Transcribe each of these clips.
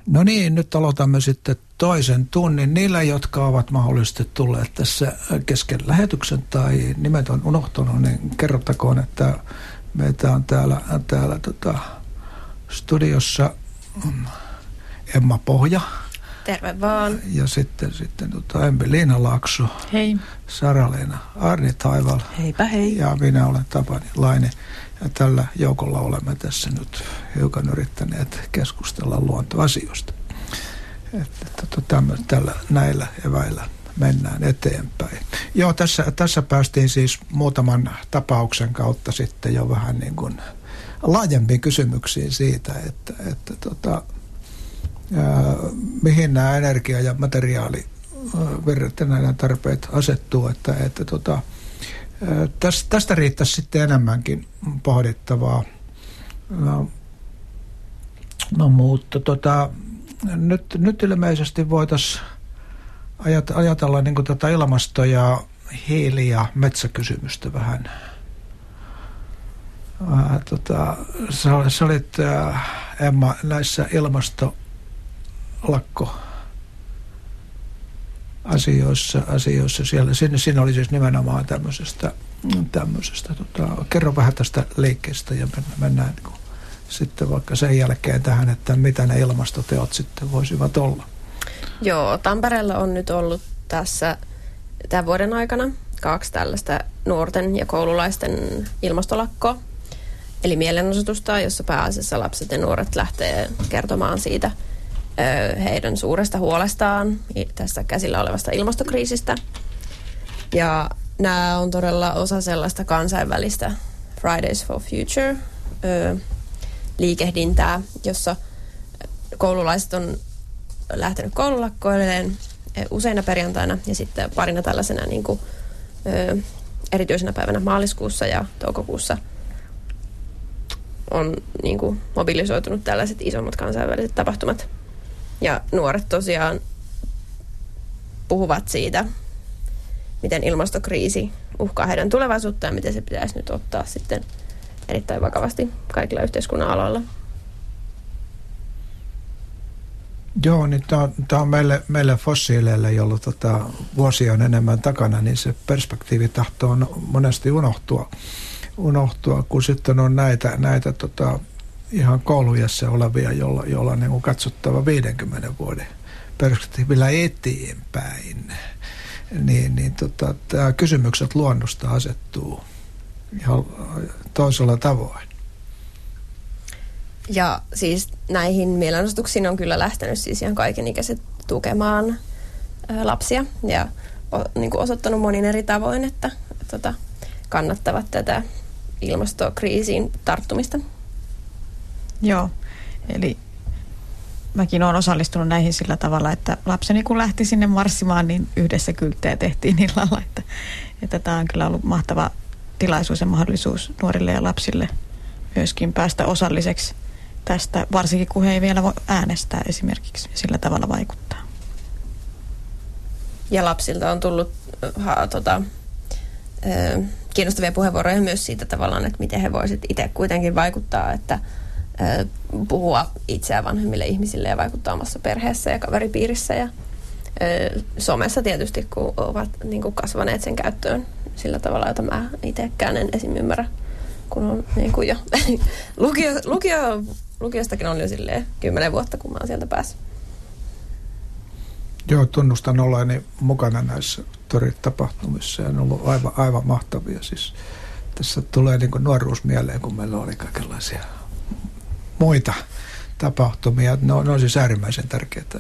No niin, nyt aloitamme sitten toisen tunnin. Niillä, jotka ovat mahdollisesti tulleet tässä kesken lähetyksen tai nimet on unohtunut, niin kerrottakoon, että meitä on täällä studiossa Emma Pohja. Terve vaan. Ja sitten Emmi-Liina Laakso. Hei. Sara-Leena Arni Taival. Heipä hei. Ja minä olen Tapani Laine. Ja tällä joukolla olemme tässä nyt hiukan yrittäneet keskustella luontoasioista. Tällä näillä eväillä mennään eteenpäin. Joo, tässä päästiin siis muutaman tapauksen kautta sitten jo vähän niin kuin laajempiin kysymyksiin siitä, että mihin nämä energia- ja materiaalivirrat näiden tarpeet asettuu, tästä riittäisi sitten enemmänkin pohdittavaa. No mutta nyt ilmeisesti voitaisiin ajatella niin kuin tätä ilmasto- ja hiili- ja metsäkysymystä vähän. Sä olit Emma näissä ilmastolakko-asioissa siellä. Siinä oli siis nimenomaan tämmöisestä kerro vähän tästä liikkeestä ja mennään niin kuin sitten vaikka sen jälkeen tähän, että mitä ne ilmastoteot sitten voisivat olla. Joo, Tampereella on nyt ollut tässä tämän vuoden aikana 2 tällaista nuorten ja koululaisten ilmastolakkoa, eli mielenosoitusta, jossa pääasiassa lapset ja nuoret lähtee kertomaan siitä heidän suuresta huolestaan tässä käsillä olevasta ilmastokriisistä. Ja nämä on todella osa sellaista kansainvälistä Fridays for Future liikehdintää, jossa koululaiset on lähtenyt koululakkoilleen useina perjantaina ja sitten parina tällaisena niin kuin, erityisenä päivänä maaliskuussa ja toukokuussa on niin kuin, mobilisoitunut tällaiset isommat kansainväliset tapahtumat. Ja nuoret tosiaan puhuvat siitä, miten ilmastokriisi uhkaa heidän tulevaisuuttaan ja miten se pitäisi nyt ottaa sitten erittäin vakavasti kaikilla yhteiskunnan aloilla. Joo, niin tämä on meille fossiileille, jolla vuosia on enemmän takana, niin se perspektiivi tahtoo monesti unohtua, kun sitten on näitä ihan koulujassa olevia, jolla on niin katsottava 50 vuoden perspektiivillä eteenpäin. Tämä kysymykset luonnosta asettuu ihan toisella tavoin. Ja siis näihin mielenosoituksiin on kyllä lähtenyt siis ihan kaikenikäiset tukemaan lapsia ja niin kuin osoittanut monin eri tavoin, että kannattavat tätä ilmastokriisiin tarttumista. Joo, eli mäkin olen osallistunut näihin sillä tavalla, että lapseni kun lähti sinne marssimaan, niin yhdessä kylttejä tehtiin illalla, että tämä on kyllä ollut mahtava tilaisuus ja mahdollisuus nuorille ja lapsille myöskin päästä osalliseksi tästä, varsinkin kun he ei vielä voi äänestää esimerkiksi ja sillä tavalla vaikuttaa. Ja lapsilta on tullut kiinnostavia puheenvuoroja myös siitä tavallaan, että miten he voisivat itse kuitenkin vaikuttaa, että puhua itseään vanhemmille ihmisille ja vaikuttaa omassa perheessä ja kaveripiirissä ja somessa tietysti, kun ovat niin kuin kasvaneet sen käyttöön sillä tavalla, jota mä itsekään en esim. Ymmärrä, kun on niin kuin jo lukiostakin on jo silleen 10 vuotta, kun mä oon sieltä päässyt. Joo, tunnustan olleeni mukana näissä toritapahtumissa ja ne on ollut aivan mahtavia. Siis tässä tulee niin kuin nuoruus mieleen, kun meillä oli kaikenlaisia muita tapahtumia. Ne on siis äärimmäisen tärkeää.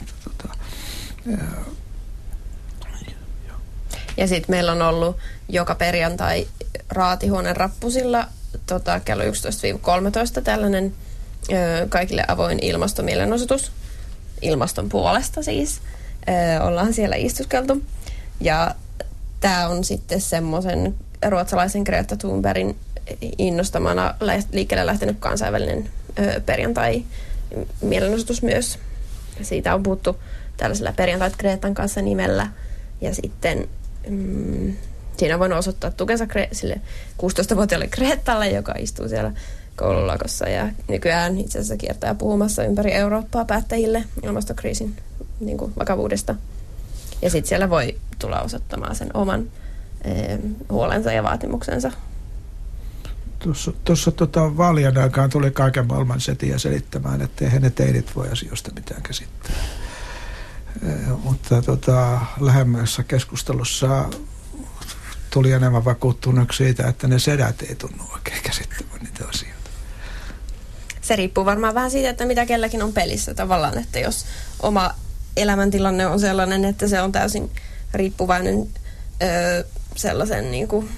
Ja sitten meillä on ollut joka perjantai Raatihuoneen rappusilla kello 11-13 tällainen kaikille avoin ilmastomielenosoitus. Ilmaston puolesta siis. Ollaan siellä istuskeltu. Ja tämä on sitten semmoisen ruotsalaisen Greta Thunbergin innostamana liikkeelle lähtenyt kansainvälinen perjantai-mielenosoitus myös. Siitä on puhuttu tällaisella perjantait Gretan kanssa nimellä. Ja sitten siinä on voinut osoittaa tukensa sille 16-vuotiaalle Gretalle, joka istuu siellä koululakossa ja nykyään itse asiassa kiertää puhumassa ympäri Eurooppaa päättäjille ilmastokriisin niin kuin vakavuudesta. Ja sitten siellä voi tulla osoittamaan sen oman huolensa ja vaatimuksensa. Tuossa vaalien aikaan tuli kaiken maailman setiä selittämään, että eihän ne teinit voi asioista mitään käsittää. Mutta lähemmässä keskustelussa tuli enemmän vakuuttuneeksi siitä, että ne sedät ei tunnu oikein käsittämään niitä asioita. Se riippuu varmaan vähän siitä, että mitä kelläkin on pelissä tavallaan, että jos oma elämäntilanne on sellainen, että se on täysin riippuvainen sellaisen niin kuin,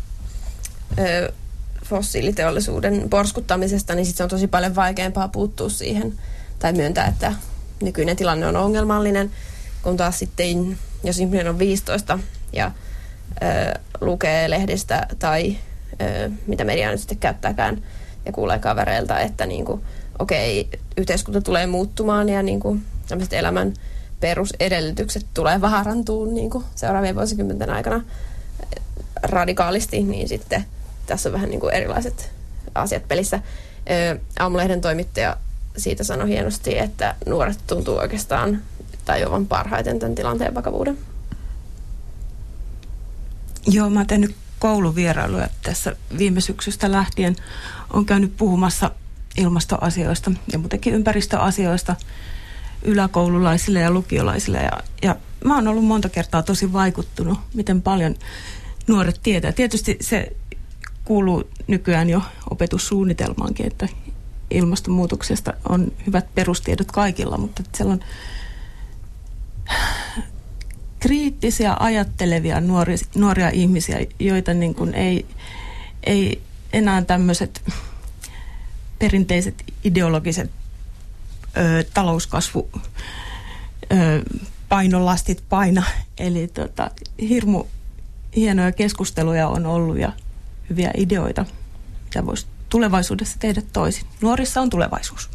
fossiiliteollisuuden porskuttamisesta, niin sitten se on tosi paljon vaikeampaa puuttua siihen tai myöntää, että nykyinen tilanne on ongelmallinen, kun taas sitten, jos ihminen on 15 ja lukee lehdistä tai mitä media nyt sitten käyttääkään ja kuulee kavereilta, että niinku, okei, yhteiskunta tulee muuttumaan ja niinku, tämmöiset elämän perusedellytykset tulee vaarantumaan niinku, seuraavien vuosikymmenten aikana radikaalisti, niin sitten tässä on vähän niinku erilaiset asiat pelissä. Aamulehden toimittaja siitä sanoi hienosti, että nuoret tuntuu oikeastaan tajuavan parhaiten tämän tilanteen vakavuuden. Joo, mä oon tehnyt kouluvierailuja tässä viime syksystä lähtien. Olen käynyt puhumassa ilmastoasioista ja muutenkin ympäristöasioista yläkoululaisille ja lukiolaisille. Ja mä oon ollut monta kertaa tosi vaikuttunut, miten paljon nuoret tietää. Tietysti se kuuluu nykyään jo opetussuunnitelmaankin, että ilmastonmuutoksesta on hyvät perustiedot kaikilla, mutta siellä on kriittisiä, ajattelevia nuoria ihmisiä, joita niin kuin ei enää tämmöiset perinteiset ideologiset talouskasvu painolastit paina. Eli hirmu hienoja keskusteluja on ollut ja hyviä ideoita, mitä voisi tulevaisuudessa tehdä toisin. Nuorissa on tulevaisuus.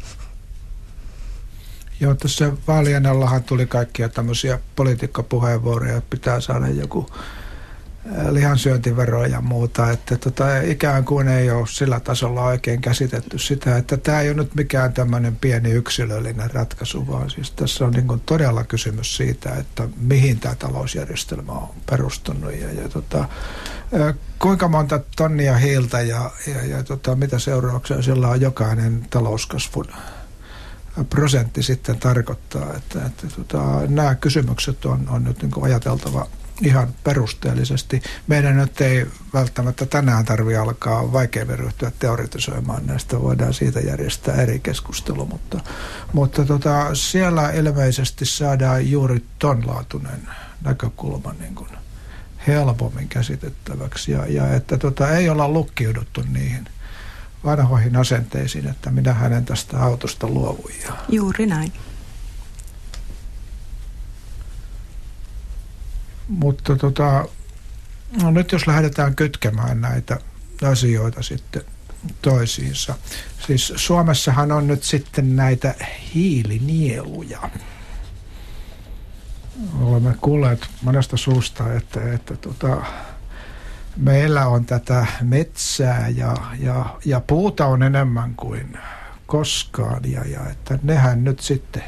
Joo, tuossa vaalien allahan tuli kaikkia tämmöisiä poliitikkopuheenvuoroja, että pitää saada joku lihansyöntivero ja muuta, että ikään kuin ei ole sillä tasolla oikein käsitetty sitä, että tämä ei ole nyt mikään tämmöinen pieni yksilöllinen ratkaisu, vaan siis tässä on niin kuin todella kysymys siitä, että mihin tämä talousjärjestelmä on perustunut ja kuinka monta tonnia hiiltä ja mitä seurauksia sillä on jokainen talouskasvun prosentti sitten tarkoittaa, että nämä kysymykset on nyt niin kuin ajateltava ihan perusteellisesti. Meidän nyt ei välttämättä tänään tarvitse alkaa vaikeammin ryhtyä teoretisoimaan näistä, voidaan siitä järjestää eri keskustelu, mutta siellä ilmeisesti saadaan juuri tonlaatuinen näkökulma niin kuin helpommin käsitettäväksi ja että ei olla lukkiuduttu niihin vanhoihin asenteisiin, että minä hänen tästä autosta luovuin. Juuri näin. Mutta no nyt jos lähdetään kytkemään näitä asioita sitten toisiinsa. Siis Suomessahan on nyt sitten näitä hiilinieluja. Olemme kuulleet monesta suusta, että meillä on tätä metsää ja puuta on enemmän kuin koskaan ja että nehän nyt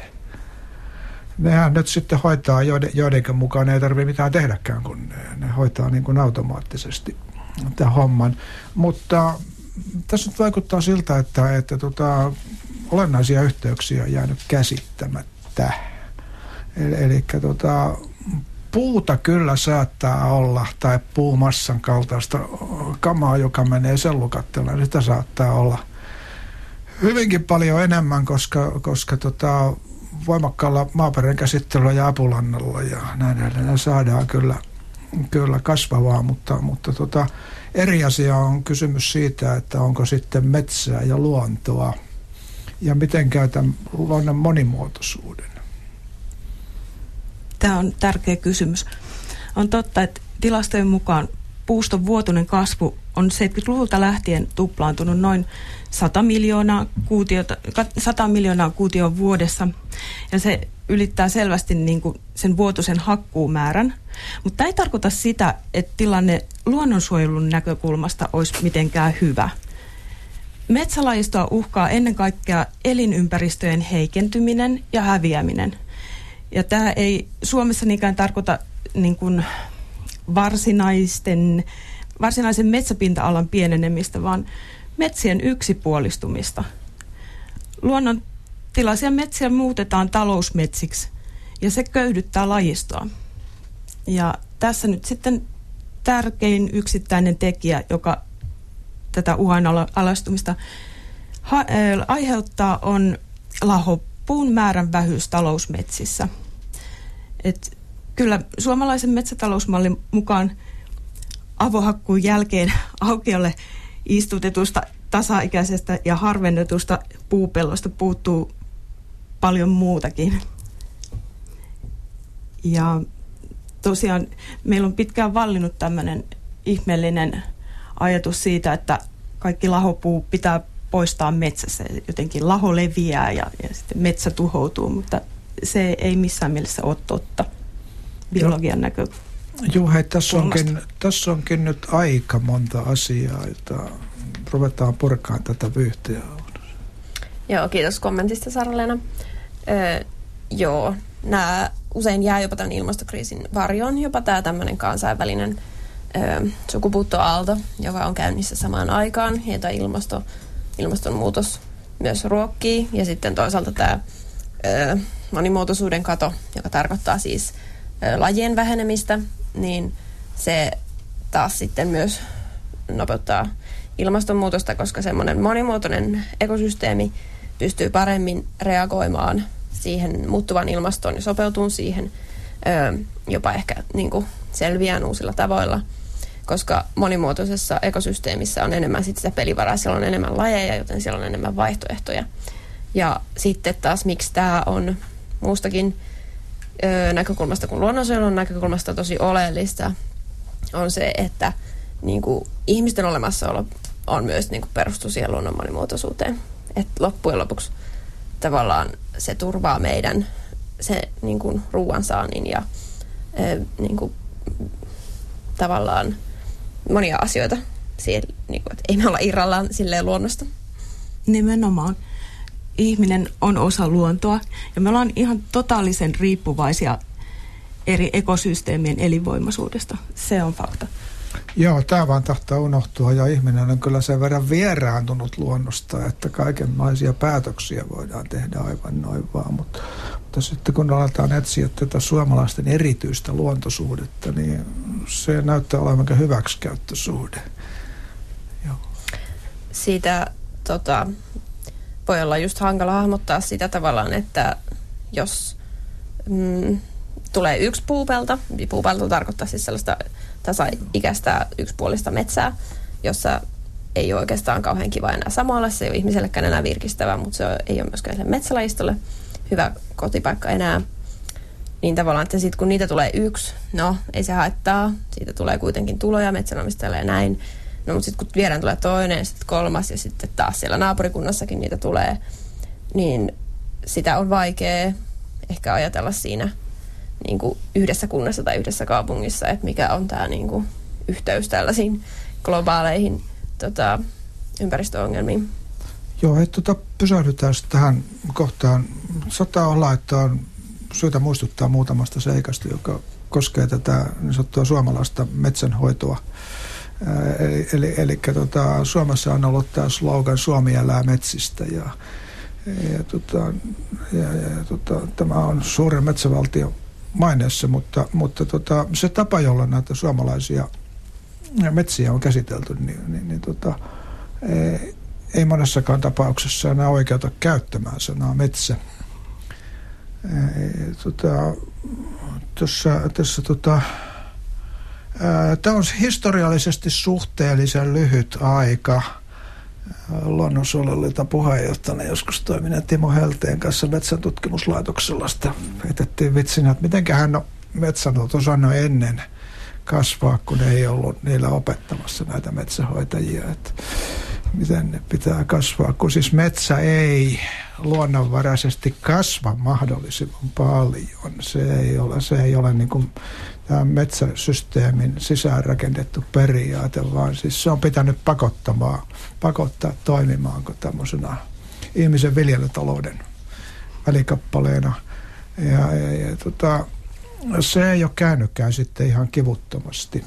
sitten hoitaa, joidenkin mukaan ei tarvitse mitään tehdäkään, kun ne hoitaa niin kuin automaattisesti tämän homman. Mutta tässä nyt vaikuttaa siltä, että olennaisia yhteyksiä on jäänyt käsittämättä. Eli puuta kyllä saattaa olla, tai puumassan kaltaista kamaa, joka menee sellukatteella, sitä saattaa olla hyvinkin paljon enemmän, koska voimakkaalla maaperän käsittelyllä ja apulannalla ja näin edelleen saadaan kyllä kasvavaa, mutta eri asia on kysymys siitä, että onko sitten metsää ja luontoa ja miten käytän luonnon monimuotoisuuden. Tämä on tärkeä kysymys. On totta, että tilastojen mukaan puuston vuotuinen kasvu on 70-luvulta lähtien tuplaantunut noin 100 miljoonaa kuutioon vuodessa. Ja se ylittää selvästi niin kuin sen vuotuisen hakkuumäärän. Mutta tämä ei tarkoita sitä, että tilanne luonnonsuojelun näkökulmasta olisi mitenkään hyvä. Metsälajistoa uhkaa ennen kaikkea elinympäristöjen heikentyminen ja häviäminen. Ja tämä ei Suomessa niinkään tarkoita niin kuin varsinaisen metsäpinta-alan pienenemistä, vaan metsien yksipuolistumista. Luonnontilaisia metsiä muutetaan talousmetsiksi ja se köyhdyttää lajistoa. Ja tässä nyt sitten tärkein yksittäinen tekijä, joka tätä uhanalaistumista aiheuttaa, on lahopuun määrän vähyys talousmetsissä. Et kyllä suomalaisen metsätalousmallin mukaan avohakkuun jälkeen aukiolle istutetusta tasaikäisestä ja harvennetusta puupellosta puuttuu paljon muutakin. Ja tosiaan meillä on pitkään vallinnut tämmöinen ihmeellinen ajatus siitä, että kaikki lahopuu pitää poistaa metsässä. Jotenkin laho leviää ja sitten metsä tuhoutuu, mutta se ei missään mielessä ole totta biologian näkökulmasta. Joo, hei, tässä onkin nyt aika monta asiaa, jota ruvetaan purkaan tätä vyyhtiä. Joo, kiitos kommentista, Sara-Leena. Joo, nämä usein jää jopa tämän ilmastokriisin varjoon, jopa tämä tämmöinen kansainvälinen sukupuuttoaalto, joka on käynnissä samaan aikaan, jota ilmastonmuutos myös ruokkii. Ja sitten toisaalta tämä monimuotoisuuden kato, joka tarkoittaa siis lajien vähenemistä, niin se taas sitten myös nopeuttaa ilmastonmuutosta, koska semmoinen monimuotoinen ekosysteemi pystyy paremmin reagoimaan siihen muuttuvan ilmastoon ja sopeutumaan siihen, jopa ehkä niin kuin selviään uusilla tavoilla, koska monimuotoisessa ekosysteemissä on enemmän sit sitä pelivaraa, siellä on enemmän lajeja, joten siellä on enemmän vaihtoehtoja. Ja sitten taas, miksi tämä on muustakin näkökulmasta kuin luonnonsuojelun näkökulmasta tosi oleellista, on se, että niin kuin ihmisten olemassaolo on myös niin kuin perustu siihen luonnon monimuotoisuuteen. Että loppujen lopuksi tavallaan se turvaa meidän se niin kuin ruoansaannin ja niin kuin tavallaan monia asioita siellä, niin kuin, että ei me olla irrallaan silleen luonnosta. Nimenomaan. Ihminen on osa luontoa ja me ollaan ihan totaalisen riippuvaisia eri ekosysteemien elinvoimaisuudesta. Se on fakta. Joo, tämä vaan tahtoo unohtua ja ihminen on kyllä sen verran vieraantunut luonnosta, että kaikenlaisia päätöksiä voidaan tehdä aivan noin vaan. Mutta sitten kun aletaan etsiä tätä suomalaisten erityistä luontosuhdetta, niin se näyttää olevan hyväksikäyttösuhde. Joo. Siitä voi olla just hankala hahmottaa sitä tavallaan, että jos tulee yksi puupelto tarkoittaa siis sellaista tasaikäistä yksipuolista metsää, jossa ei ole oikeastaan kauhean kiva enää samoilla, se ei ole ihmisellekään enää virkistävää, mutta se ei ole myöskään sille metsälajistolle hyvä kotipaikka enää. Niin tavallaan, että sitten kun niitä tulee yksi, no ei se haittaa, siitä tulee kuitenkin tuloja metsänomistajalle ja näin. No mutta sitten kun vierään tulee toinen ja sitten kolmas ja sitten taas siellä naapurikunnassakin niitä tulee, niin sitä on vaikea ehkä ajatella siinä niin kuin yhdessä kunnassa tai yhdessä kaupungissa, että mikä on tämä niin kuin yhteys tällaisiin globaaleihin ympäristöongelmiin. Joo, pysähdytään tähän kohtaan. Saattaa olla, että on syytä muistuttaa muutamasta seikasta, joka koskee tätä niin sanottua suomalaista metsänhoitoa. Eli Suomessa on ollut tämä slogan Suomi elää metsistä ja tämä on suuren metsävaltion maineessa, mutta se tapa, jolla näitä suomalaisia metsiä on käsitelty, ei monessakaan tapauksessa enää oikeuta käyttämään sanaa metsä. Tämä on historiallisesti suhteellisen lyhyt aika. Luonnonsuojeluliiton puheenjohtajana joskus toimineen Timo Helteen kanssa metsäntutkimuslaitoksella sitä heitettiin vitsinä, että mitenköhän metsät on osannut ennen kasvaa, kun ei ollut niillä opettamassa näitä metsähoitajia. miten ne pitää kasvaa, kun siis metsä ei luonnonvaraisesti kasva mahdollisimman paljon. Se ei ole niin kuin tämä metsäsysteemin sisäänrakennettu periaate, vaan siis se on pitänyt pakottaa toimimaan kuin tämmöisenä ihmisen viljelytalouden välikappaleena. Se ei ole käynytkään sitten ihan kivuttomasti,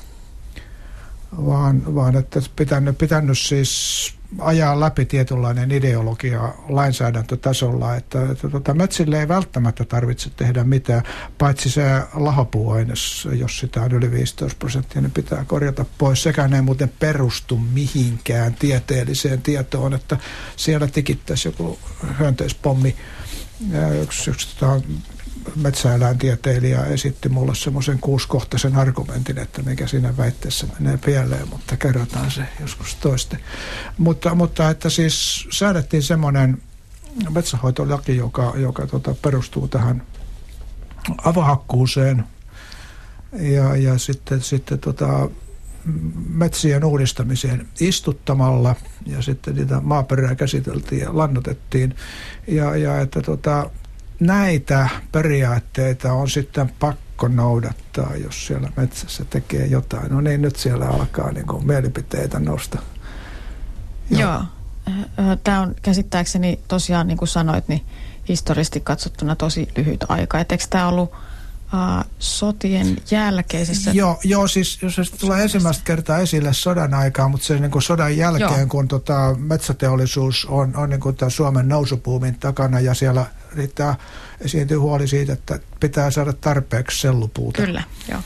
vaan että pitänyt siis ajaa läpi tietynlainen ideologia lainsäädäntötasolla, että metsille ei välttämättä tarvitse tehdä mitään, paitsi se lahopuuaines, jos sitä on yli 15%, niin pitää korjata pois. Sekään ei muuten perustu mihinkään tieteelliseen tietoon, että siellä tikittäisi joku hyönteispommi. Yksi metsäeläintieteilijä esitti mulle semmoisen 6-kohtaisen argumentin, että mikä siinä väitteessä menee pieleen, mutta kerrotaan se joskus toiste. Mutta että siis säädettiin semmoinen metsänhoitolaki, joka perustuu tähän avohakkuuseen ja sitten metsien uudistamiseen istuttamalla ja sitten niitä maaperää käsiteltiin ja lannotettiin ja että näitä periaatteita on sitten pakko noudattaa, jos siellä metsässä tekee jotain. No niin, nyt siellä alkaa niin kuin mielipiteitä nousta. Joo. Tämä on käsittääkseni tosiaan, niin kuin sanoit, niin historiallisesti katsottuna tosi lyhyt aika. Et eikö tämä ollut sotien jälkeisessä? Joo, siis jos se tulee ensimmäistä kertaa esille sodan aikaa, mutta se niin kuin sodan jälkeen, kun metsäteollisuus on niin kuin tämän Suomen nousupuumin takana ja siellä esiintyy huoli siitä, että pitää saada tarpeeksi sellupuuta. Kyllä, joo.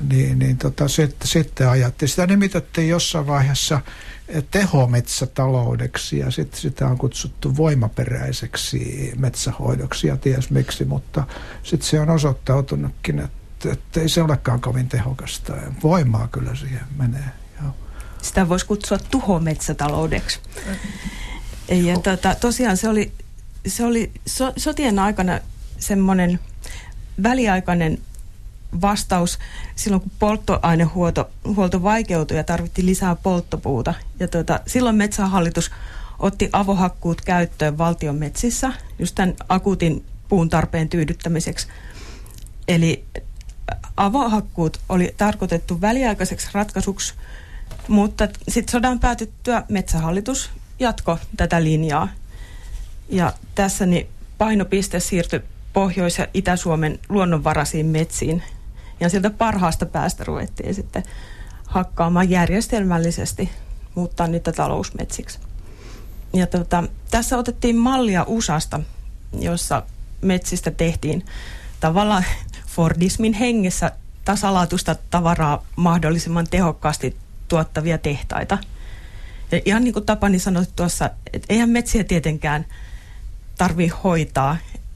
Sitten ajattiin. Sitä nimitettiin jossain vaiheessa tehometsätaloudeksi ja sitten sitä on kutsuttu voimaperäiseksi metsähoidoksi ja ties miksi, mutta sitten se on osoittautunutkin, että ei se olekaan kovin tehokasta. Voimaa kyllä siihen menee. Joo. Sitä voisi kutsua tuhometsätaloudeksi. Ja tosiaan se oli sotien aikana semmoinen väliaikainen vastaus silloin, kun polttoainehuolto vaikeutui ja tarvittiin lisää polttopuuta. Ja silloin Metsähallitus otti avohakkuut käyttöön valtion metsissä just tämän akuutin puun tarpeen tyydyttämiseksi. Eli avohakkuut oli tarkoitettu väliaikaiseksi ratkaisuksi, mutta sitten sodan päätyttyä Metsähallitus jatkoi tätä linjaa. Ja tässä niin painopiste siirtyi Pohjois- ja Itä-Suomen luonnonvaraisiin metsiin. Ja sieltä parhaasta päästä ruvettiin sitten hakkaamaan järjestelmällisesti, muuttaa niitä talousmetsiksi. Ja tässä otettiin mallia USAsta, jossa metsistä tehtiin tavallaan Fordismin hengessä tasalaatuista tavaraa mahdollisimman tehokkaasti tuottavia tehtaita. Ja ihan niin kuin Tapani sanoi tuossa, että eihän metsiä tietenkään tarvitse hoitaa.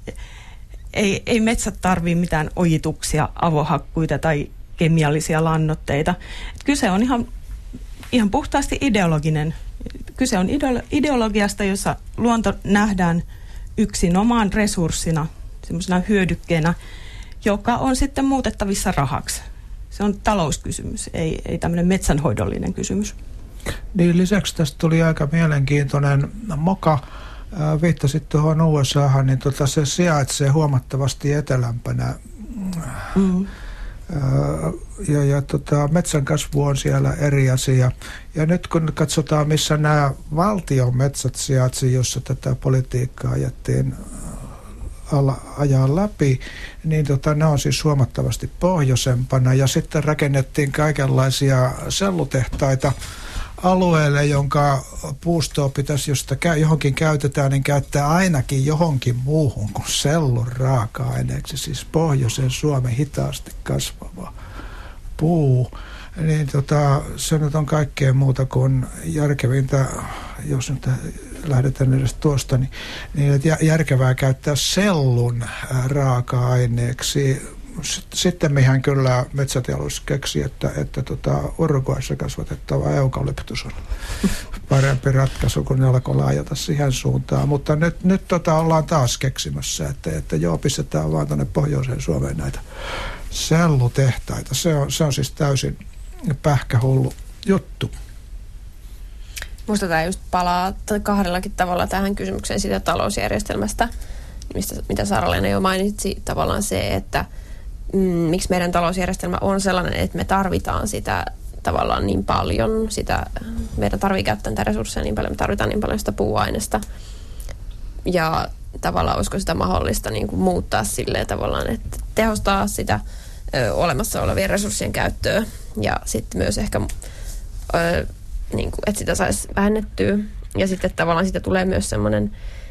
Ei metsät tarvitse mitään ojituksia, avohakkuita tai kemiallisia lannoitteita. Kyse on ihan puhtaasti ideologinen. Kyse on ideologiasta, jossa luonto nähdään yksinomaan resurssina, semmoisena hyödykkeenä, joka on sitten muutettavissa rahaksi. Se on talouskysymys, ei tämmöinen metsänhoidollinen kysymys. Niin, lisäksi tästä tuli aika mielenkiintoinen moka. Viittasit tuohon USAhan, niin se sijaitsee huomattavasti etelämpänä. Metsän kasvu on siellä eri asia. Ja nyt kun katsotaan, missä nämä valtion metsät sijaitsi, jossa tätä politiikkaa ajettiin ajaa läpi, niin ne on siis huomattavasti pohjoisempana. Ja sitten rakennettiin kaikenlaisia sellutehtaita alueelle, jonka puustoa pitäisi, josta johonkin käytetään, niin käyttää ainakin johonkin muuhun kuin sellun raaka-aineeksi, siis pohjoisen Suomen hitaasti kasvava puu. Niin se nyt on kaikkea muuta kuin järkevintä, jos nyt lähdetään edes tuosta, niin järkevää käyttää sellun raaka-aineeksi. Sitten mehän kyllä metsäteollisuus keksi, että Uruguayssa kasvatettava eukalyptus on parempi ratkaisu, kun ne alkoi laajata siihen suuntaan. Mutta nyt ollaan taas keksimässä, että joo, pistetään vaan tuonne pohjoiseen Suomeen näitä sellutehtaita. Se on siis täysin pähkähullu juttu. Musta tämä just palaa kahdellakin tavalla tähän kysymykseen siitä talousjärjestelmästä, mitä Sara-Leena jo mainitsi, tavallaan se, että miksi meidän talousjärjestelmä on sellainen, että me tarvitaan sitä tavallaan niin paljon, meidän tarvitsee käyttää niitä resursseja niin paljon, me tarvitaan niin paljon sitä puuainesta. Ja tavallaan olisiko sitä mahdollista niin kuin muuttaa silleen tavallaan, että tehostaa sitä olemassa olevien resurssien käyttöä ja sitten myös ehkä, niin kuin, että sitä saisi vähennettyä. Ja sitten tavallaan siitä tulee myös semmoinen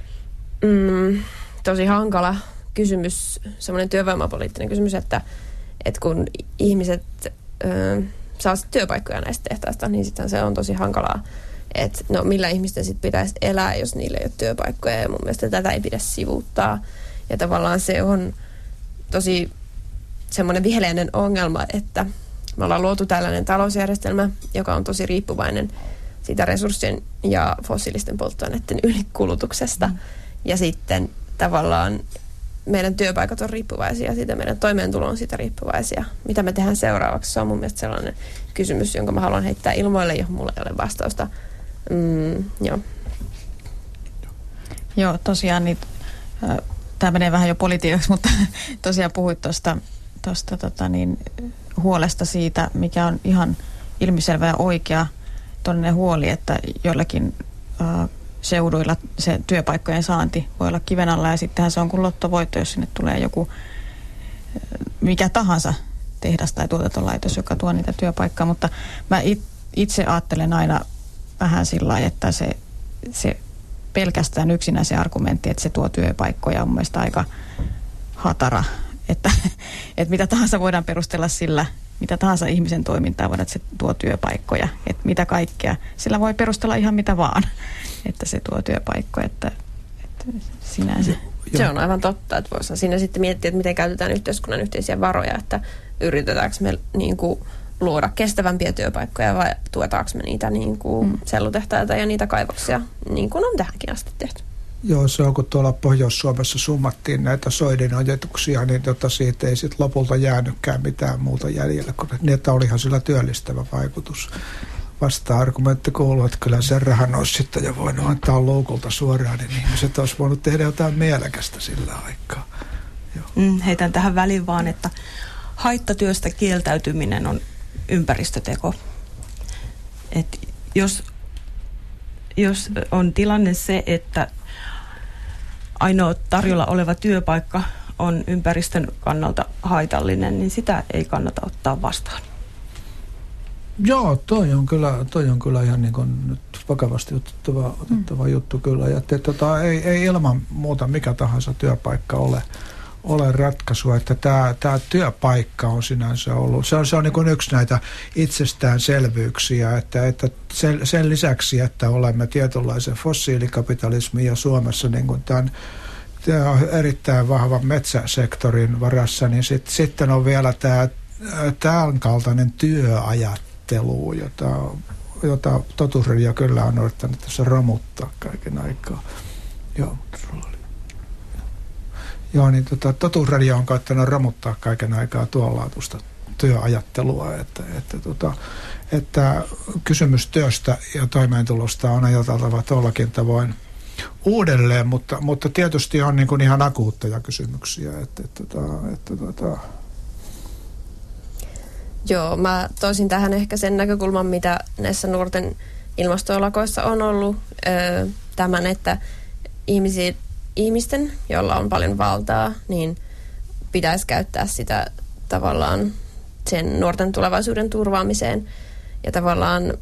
tosi hankala kysymys, semmoinen työvoimapoliittinen kysymys, että kun ihmiset saa työpaikkoja näistä tehtaista, niin sitten se on tosi hankalaa, että no millä ihmisten sitten pitäisi elää, jos niillä ei ole työpaikkoja, ja mun mielestä tätä ei pidä sivuuttaa. Ja tavallaan se on tosi semmoinen viheleinen ongelma, että me ollaan luotu tällainen talousjärjestelmä, joka on tosi riippuvainen siitä resurssien ja fossiilisten polttoaineiden ylikulutuksesta. Ja sitten tavallaan meidän työpaikat on riippuvaisia siitä, meidän toimeentulo on siitä riippuvaisia. Mitä me tehdään seuraavaksi? Se on mun mielestä sellainen kysymys, jonka mä haluan heittää ilmoille, johon mulla ei ole vastausta. Joo. Joo, tosiaan niin, tämä menee vähän jo politiikaksi, mutta tosiaan puhuit tuosta huolesta siitä, mikä on ihan ilmiselvä ja oikea todellinen huoli, että jollakin seuduilla se työpaikkojen saanti voi olla kiven alla, ja sittenhän se on kuin lottovoitto, jos sinne tulee joku mikä tahansa tehdas tai tuotantolaitos, joka tuo niitä työpaikkaa, mutta mä itse ajattelen aina vähän sillä lailla, että se pelkästään yksinään se argumentti, että se tuo työpaikkoja on mun mielestä aika hatara, että mitä tahansa voidaan perustella sillä, mitä tahansa ihmisen toimintaa voidaan, että se tuo työpaikkoja, että mitä kaikkea. Sillä voi perustella ihan mitä vaan, että se tuo työpaikkoja, että sinänsä. Se on aivan totta, että voisi siinä sitten miettiä, että miten käytetään yhteiskunnan yhteisiä varoja, että yritetäänkö me niin kuin luoda kestävämpiä työpaikkoja vai tuetaanko me niitä niin kuin sellutehtaita ja niitä kaivoksia, niin kuin on tähänkin asti tehty. Joo, se on kun tuolla Pohjois-Suomessa summattiin näitä soidin ojetuksia, niin siitä ei sitten lopulta jäänytkään mitään muuta jäljellä, kun niitä olihan sillä työllistävä vaikutus. Vasta-argumentti kuuluu, että kyllä sen rahan olisi sitten jo voinut antaa loukulta suoraan, niin ihmiset olisi voinut tehdä jotain mielekästä sillä aikaa. Heitän tähän väliin vaan, että haittatyöstä kieltäytyminen on ympäristöteko. Et jos on tilanne se, että ainoa tarjolla oleva työpaikka on ympäristön kannalta haitallinen, niin sitä ei kannata ottaa vastaan. Joo, toi on kyllä ihan niin kuin nyt vakavasti otettava juttu kyllä. Ja ei ilman muuta mikä tahansa työpaikka ole ratkaisua, että tämä työpaikka on sinänsä ollut. Se on niin kuin yksi näitä itsestäänselvyyksiä, että sen lisäksi, että olemme tietynlaisen fossiilikapitalismin ja Suomessa niin kuin tämän erittäin vahvan metsäsektorin varassa, niin sitten on vielä tämän kaltainen työajattelu, jota Totuusradio kyllä on odottanut tässä romuttaa kaiken aikaa. Joo, niin Totuusradio on koittanut romuttaa kaiken aikaa tuollaatusta työajattelua, että kysymys työstä ja toimeentulosta on ajateltava tuollakin tavoin uudelleen, mutta tietysti on niin kuin ihan akuutteja kysymyksiä. Joo, mä toisin tähän ehkä sen näkökulman, mitä näissä nuorten ilmastolakoissa on ollut, tämän, että ihmisten, joilla on paljon valtaa, niin pitäisi käyttää sitä tavallaan sen nuorten tulevaisuuden turvaamiseen. Ja tavallaan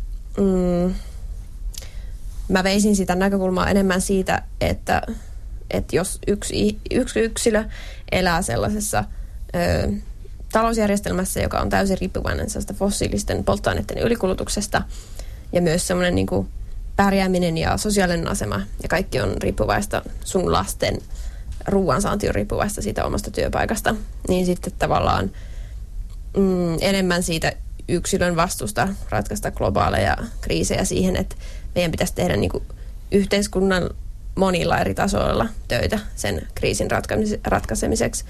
mä veisin sitä näkökulmaa enemmän siitä, että jos yksi yksilö elää sellaisessa talousjärjestelmässä, joka on täysin riippuvainen sellaista fossiilisten polttoaineiden ylikulutuksesta, ja myös semmoinen niin kuin pärjääminen ja sosiaalinen asema ja kaikki on riippuvaista, sun lasten ruoansaanti on riippuvaista siitä omasta työpaikasta, niin sitten tavallaan enemmän siitä yksilön vastuusta ratkaista globaaleja kriisejä siihen, että meidän pitäisi tehdä niin kuin yhteiskunnan monilla eri tasoilla töitä sen kriisin ratkaisemiseksi,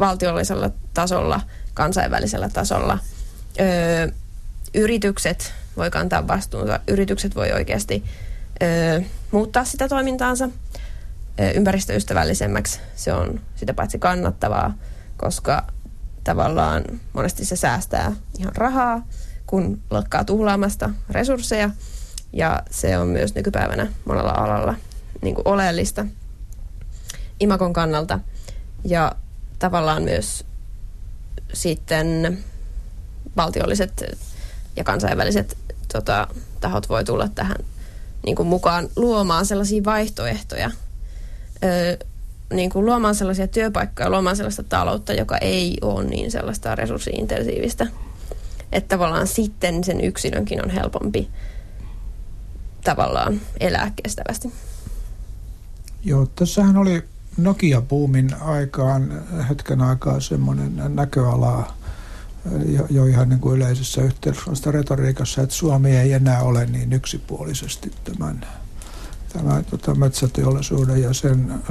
valtiollisella tasolla, kansainvälisellä tasolla. Yritykset voi kantaa vastuunsa. Yritykset voi oikeasti muuttaa sitä toimintaansa ympäristöystävällisemmäksi. Se on sitä paitsi kannattavaa, koska tavallaan monesti se säästää ihan rahaa, kun lakkaa tuhlaamasta resursseja. Ja se on myös nykypäivänä monella alalla niin kuin oleellista imagon kannalta. Ja tavallaan myös sitten valtiolliset ja kansainväliset tahot voi tulla tähän niin kuin mukaan luomaan sellaisia vaihtoehtoja, niin kuin luomaan sellaisia työpaikkoja, luomaan sellaista taloutta, joka ei ole niin sellaista resurssi-intensiivistä. Että tavallaan sitten sen yksilönkin on helpompi tavallaan elää kestävästi. Joo, tässähän oli Nokia-boomin hetken aikaa semmoinen näköala jo ihan niin kuin yleisessä yhteiskunnallisessa retoriikassa, että Suomi ei enää ole niin yksipuolisesti tämän metsäteollisuuden ja sen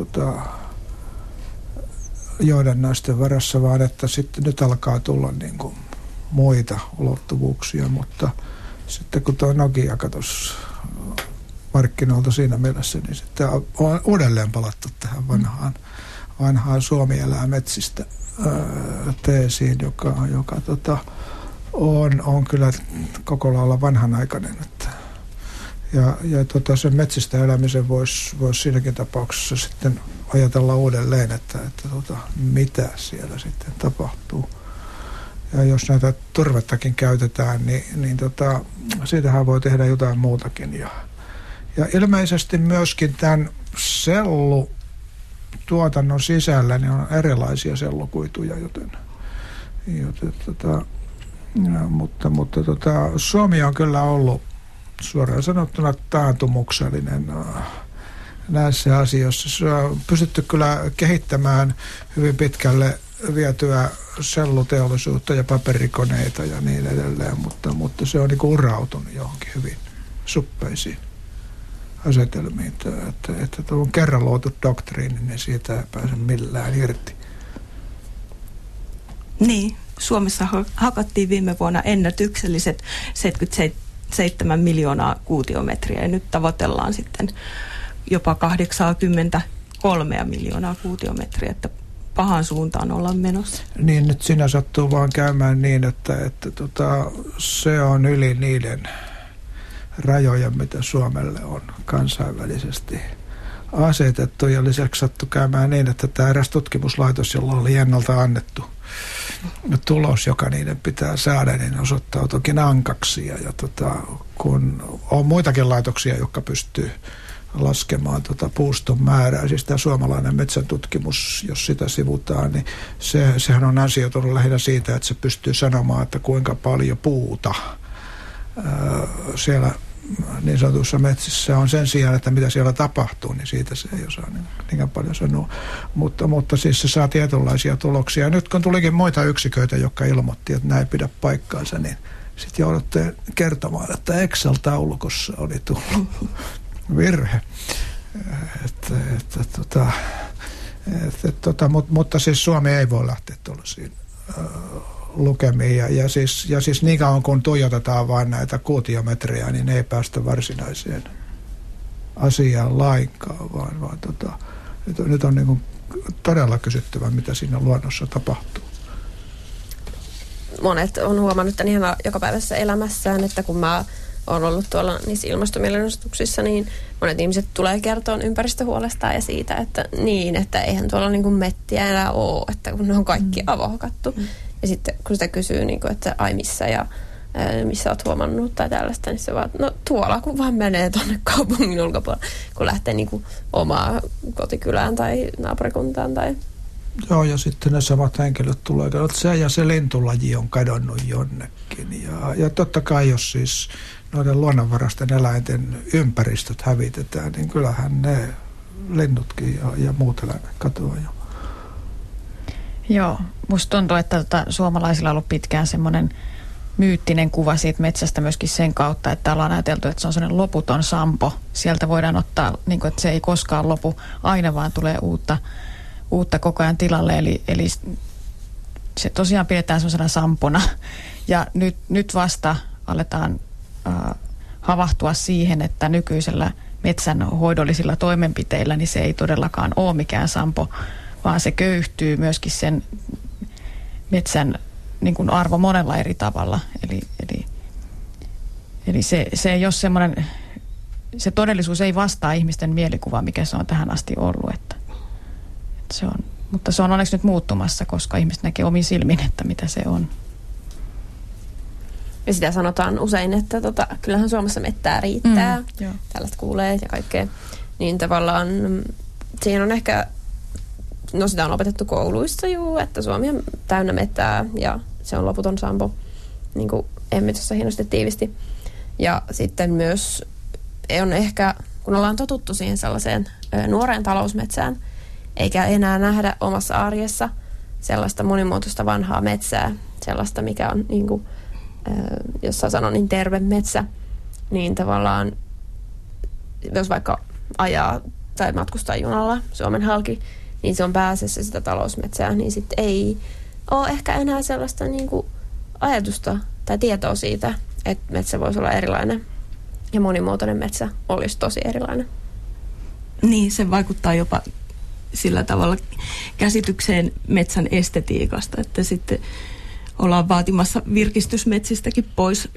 johdannaisten varassa, vaan että sitten nyt alkaa tulla niin kuin muita ulottuvuuksia, mutta sitten kun tuo Nokia katosi markkinoilta siinä mielessä, niin sitten on uudelleen palattu tähän vanhaan Suomi elää metsistä teesiin, joka on kyllä koko lailla vanhanaikainen. Ja sen metsistä elämisen voisi siinäkin tapauksessa sitten ajatella uudelleen, että mitä siellä sitten tapahtuu. Ja jos näitä turvettakin käytetään, niin siitähän voi tehdä jotain muutakin. Ja ilmeisesti myöskin tämän sellutuotannon sisällä niin on erilaisia sellukuituja, mutta Suomi on kyllä ollut suoraan sanottuna taantumuksellinen näissä asioissa. Se on pystytty kyllä kehittämään hyvin pitkälle vietyä selluteollisuutta ja paperikoneita ja niin edelleen, mutta se on niin kuin urautunut johonkin hyvin suppeisiin asetelmiin. Että on kerran luotu doktriini, niin siitä ei pääse millään irti. Niin, Suomessa hakattiin viime vuonna ennätykselliset 77 miljoonaa kuutiometriä ja nyt tavoitellaan sitten jopa 83 miljoonaa kuutiometriä, että pahan suuntaan ollaan menossa. Niin, nyt siinä sattuu vaan käymään niin, että se on yli niiden rajojen, mitä Suomelle on kansainvälisesti asetettu. Ja lisäksi sattuu käymään niin, että tämä eräs tutkimuslaitos, jolla oli ennalta annettu tulos, joka niiden pitää saada, niin osoittautuikin ankaksi. Ja kun on muitakin laitoksia, jotka pystyy laskemaan puuston määrää. Siis tämä suomalainen metsäntutkimus, jos sitä sivutaan, niin sehän on ansioitunut lähinnä siitä, että se pystyy sanomaan, että kuinka paljon puuta siellä niin sanotussa metsissä on sen sijaan, että mitä siellä tapahtuu, niin siitä se ei osaa niin paljon sanoa. Mutta siis se saa tietynlaisia tuloksia. Ja nyt kun tulikin muita yksiköitä, jotka ilmoitti, että näin ei pidä paikkaansa, niin sitten joudutte kertomaan, että Excel-taulukossa oli tullut virhe. Mutta siis Suomi ei voi lähteä tuollaisiin lukemiin. Ja siis niin kauan kun tuijotetaan vain näitä kuutiometrejä, niin ei päästä varsinaiseen asiaan lainkaan, vaan nyt on niin kuin todella kysyttävä, mitä siinä luonnossa tapahtuu. Monet on huomannut tämän ihan jokapäiväisessä elämässään, että kun mä oon ollut tuolla niissä ilmastomielenosoituksissa, niin monet ihmiset tulee kertoa ympäristöhuolestaan ja siitä, että eihän tuolla niin kuin mettiä enää ole, että kun ne on kaikki avohakattu. Ja sitten kun sitä kysyy, niin kuin, että ai missä ja missä oot huomannut tai tällaista, niin se vaan, no tuolla kun vaan menee tuonne kaupungin ulkopuolelle, kun lähtee niin kuin omaa kotikylään tai naapurikuntaan tai... Joo, ja sitten ne samat henkilöt tulee, että se ja se lintulaji on kadonnut jonnekin. Ja totta kai, jos siis noiden luonnonvaraisten eläinten ympäristöt hävitetään, niin kyllähän ne linnutkin ja muut eläimet katoaa jo. Joo, musta tuntuu, että suomalaisilla on ollut pitkään semmoinen myyttinen kuva siitä metsästä myöskin sen kautta, että ollaan ajateltu, että se on sellainen loputon sampo. Sieltä voidaan ottaa, niin kuin, että se ei koskaan lopu, aina vaan tulee uutta koko ajan tilalle, eli se tosiaan pidetään sellaisena sampona. Ja nyt vasta aletaan havahtua siihen, että nykyisellä metsänhoidollisilla toimenpiteillä niin se ei todellakaan ole mikään sampo, vaan se köyhtyy myöskin sen metsän niin kuin arvo monella eri tavalla. Eli se ei ole semmoinen, se todellisuus ei vastaa ihmisten mielikuvaa, mikä se on tähän asti ollut. Että se on, mutta se on onneksi nyt muuttumassa, koska ihmiset näkee omin silmin, että mitä se on. Ja sitä sanotaan usein, että kyllähän Suomessa mettää riittää. Tällaista kuulee ja kaikkea. Niin tavallaan siihen on ehkä, no sitä on opetettu kouluissa että Suomi on täynnä mettää ja se on loputon sampo, niin kuin Emmi tuossa hienosti tiivisti. Ja sitten myös on ehkä, kun ollaan totuttu siihen sellaiseen nuoreen talousmetsään, eikä enää nähdä omassa arjessa sellaista monimuotoista vanhaa metsää, sellaista mikä on niin kuin, jos saa sanoa niin terve metsä, niin tavallaan jos vaikka ajaa tai matkustaa junalla Suomen halki, niin se on pääasiassa sitä talousmetsää, niin sitten ei ole ehkä enää sellaista niin kuin ajatusta tai tietoa siitä, että metsä voisi olla erilainen ja monimuotoinen metsä olisi tosi erilainen. Niin, se vaikuttaa jopa sillä tavalla käsitykseen metsän estetiikasta, että sitten ollaan vaatimassa virkistysmetsistäkin pois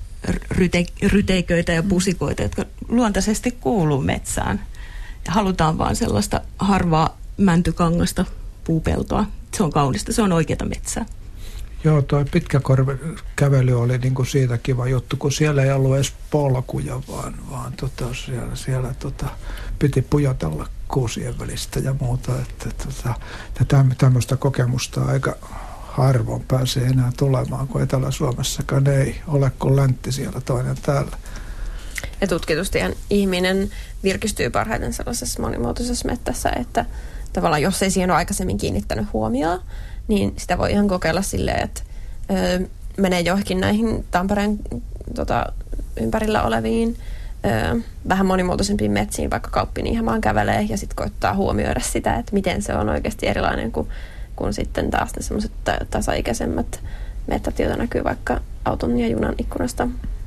ryteiköitä ja pusikoita, jotka luontaisesti kuuluu metsään. Ja halutaan vaan sellaista harvaa mäntykangasta puupeltoa. Se on kaunista, se on oikeata metsää. Joo, toi pitkäkorven-kävely oli niinku siitä kiva juttu, kun siellä ei ollut edes polkuja, vaan siellä piti pujotella kuusien välistä ja muuta. Että tämmöistä kokemusta aika harvoin pääsee enää tulemaan, kun Etelä-Suomessakaan ei ole kuin läntti siellä toinen täällä. Ja tutkitusti ihminen virkistyy parhaiten sellaisessa monimuotoisessa mettässä, että tavallaan jos ei siihen ole aikaisemmin kiinnittänyt huomioon, niin sitä voi ihan kokeilla silleen, että menee johonkin näihin Tampereen ympärillä oleviin vähän monimuotoisempiin metsiin, vaikka Kauppiniihamaan kävelee ja sitten koittaa huomioida sitä, että miten se on oikeasti erilainen kuin sitten taas ne semmoiset tasaikäisemmät metsät, joita näkyy vaikka auton ja junan ikkunasta.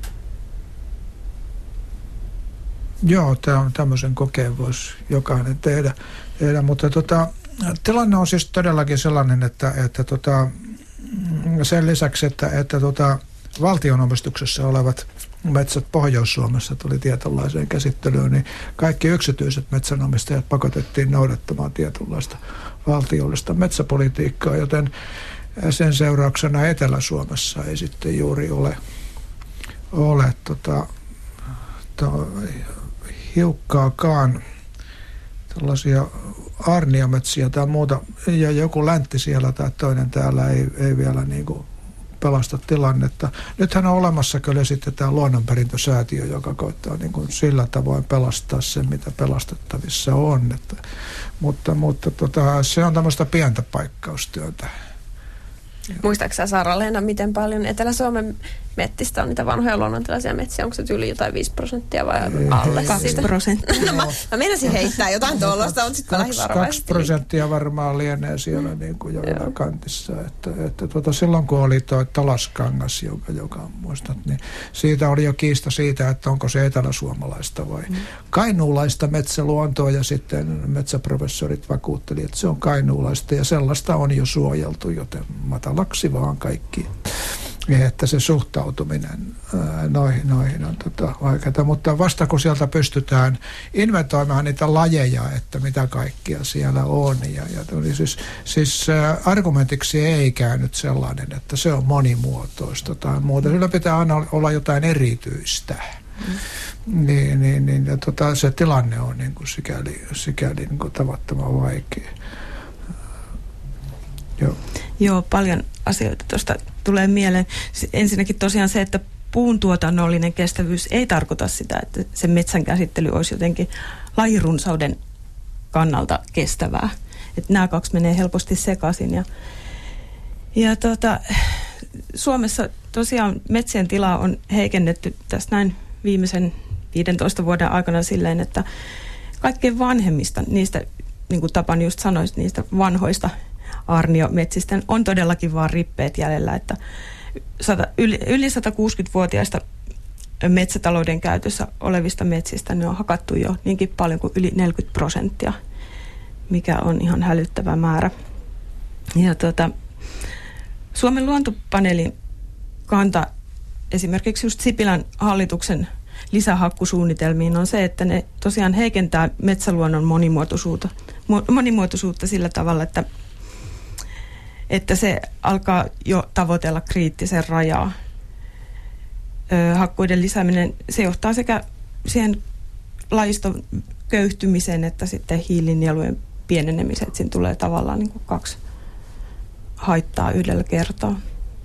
Joo, tämmöisen kokeen voisi jokainen tehdä mutta tilanne on siis todellakin sellainen, että sen lisäksi, että valtionomistuksessa olevat metsät Pohjois-Suomessa tuli tietynlaiseen käsittelyyn, niin kaikki yksityiset metsänomistajat pakotettiin noudattamaan tietynlaista valtiollista metsäpolitiikkaa, joten sen seurauksena Etelä-Suomessa ei sitten juuri ole hiukkaakaan tällaisia aarniometsiä tai muuta, ja joku läntti siellä tai toinen täällä ei vielä niin kuin pelasta tilannetta. Nythän on olemassa kyllä sitten tämä luonnonperintösäätiö, joka koittaa niin kuin sillä tavoin pelastaa sen, mitä pelastettavissa on. Mutta se on tämmöistä pientä paikkaustyötä. Muistaaksä Saara-Leena, miten paljon Etelä-Suomen mettistä on niitä vanhoja luonnontilaisia metsiä? Onko se yli jotain 5% vai alle? 2%. No mä meinasin heittää jotain tuollaista, mutta sitten lähivarovaisesti. 2% varmaan lienee siellä niin kuin jo yläkantissa. Että silloin kun oli tuo Talaskangas, joka muistat, niin siitä oli jo kiista siitä, että onko se eteläsuomalaista vai kainuulaista metsäluontoa, ja sitten metsäprofessorit vakuutteli, että se on kainuulaista ja sellaista on jo suojeltu, joten matalaksi vaan kaikki. Että se suhtautuminen noihin on vaikeaa, mutta vasta kun sieltä pystytään inventoimaan niitä lajeja, että mitä kaikkia siellä on, ja siis argumentiksi ei käynyt sellainen, että se on monimuotoista tai muuta. Sillä pitää aina olla jotain erityistä. Niin se tilanne on niin kuin sikäli niin kuin tavattoman vaikea. Joo, paljon asioita tuosta tulee mieleen. Ensinnäkin tosiaan se, että puun tuotannollinen kestävyys ei tarkoita sitä, että se metsän käsittely olisi jotenkin lajirunsauden kannalta kestävää. Että nämä kaksi menee helposti sekaisin. Ja Suomessa tosiaan metsien tilaa on heikennetty tässä näin viimeisen 15 vuoden aikana silleen, että kaikkein vanhemmista, niistä, niin kuin Tapani just sanoi, niistä vanhoista aarniometsistä on todellakin vaan rippeet jäljellä, että yli 160-vuotiaista metsätalouden käytössä olevista metsistä ne on hakattu jo niinkin paljon kuin yli 40%, mikä on ihan hälyttävä määrä. Ja Suomen luontopaneelin kanta esimerkiksi just Sipilän hallituksen lisähakkusuunnitelmiin on se, että ne tosiaan heikentää metsäluonnon monimuotoisuutta sillä tavalla, että se alkaa jo tavoitella kriittisen rajaa. Hakkuiden lisääminen, se johtaa sekä siihen lajiston köyhtymiseen että sitten hiilinielujen pienenemiseen. Siinä tulee tavallaan niin kuin 2 haittaa yhdellä kertaa.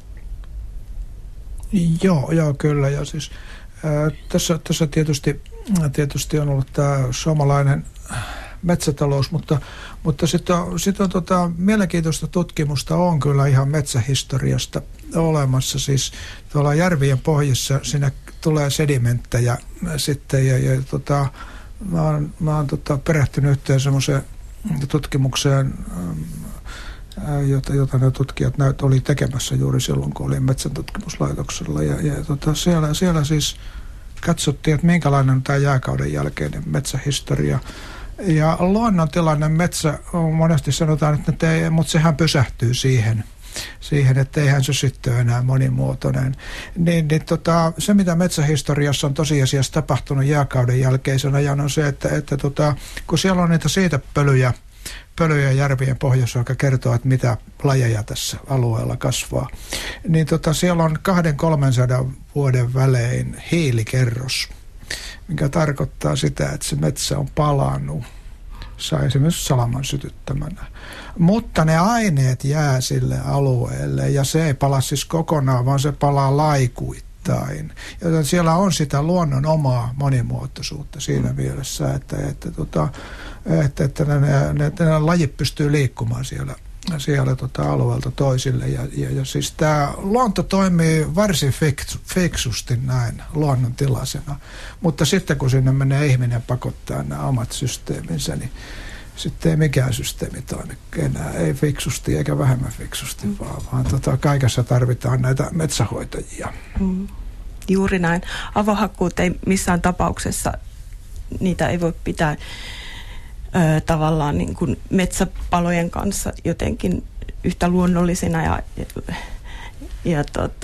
Joo, kyllä. Ja siis, tässä tietysti on ollut tämä suomalainen metsätalous, mutta sitten on mielenkiintoista tutkimusta on kyllä ihan metsähistoriasta olemassa. Siis tuolla järvien pohjissa siinä tulee sedimenttejä sitten mä oon perehtynyt yhteen semmoiseen tutkimukseen, jota ne tutkijat oli tekemässä juuri silloin, kun oli metsäntutkimuslaitoksella. Siellä siis katsottiin, että minkälainen on tämä jääkauden jälkeinen metsähistoria. Ja luonnontilainen metsä, monesti sanotaan, että mutta sehän pysähtyy siihen, että eihän se sitten ole enää monimuotoinen. Se, mitä metsähistoriassa on tosiasiassa tapahtunut jääkauden jälkeisen ajan, on se, että kun siellä on niitä siitepölyjä järvien pohjassa, joka kertoo, että mitä lajeja tässä alueella kasvaa, niin siellä on 200-300 vuoden välein hiilikerros, mikä tarkoittaa sitä, että se metsä on palannut, esimerkiksi salaman sytyttämänä. Mutta ne aineet jää sille alueelle, ja se ei pala siis kokonaan, vaan se palaa laikuittain. Joten siellä on sitä luonnon omaa monimuotoisuutta siinä mielessä, että ne lajit pystyy liikkumaan siellä alueelta toisille. Ja siis tämä luonto toimii varsin fiksusti näin luonnontilaisena, mutta sitten kun sinne menee ihminen pakottaa nämä omat systeeminsä, niin sitten ei mikään systeemi toimi enää, ei fiksusti eikä vähemmän fiksusti, vaan kaikessa tarvitaan näitä metsähoitajia. Juuri näin. Avohakkuut ei missään tapauksessa, niitä ei voi pitää tavallaan niin kuin metsäpalojen kanssa jotenkin yhtä luonnollisina ja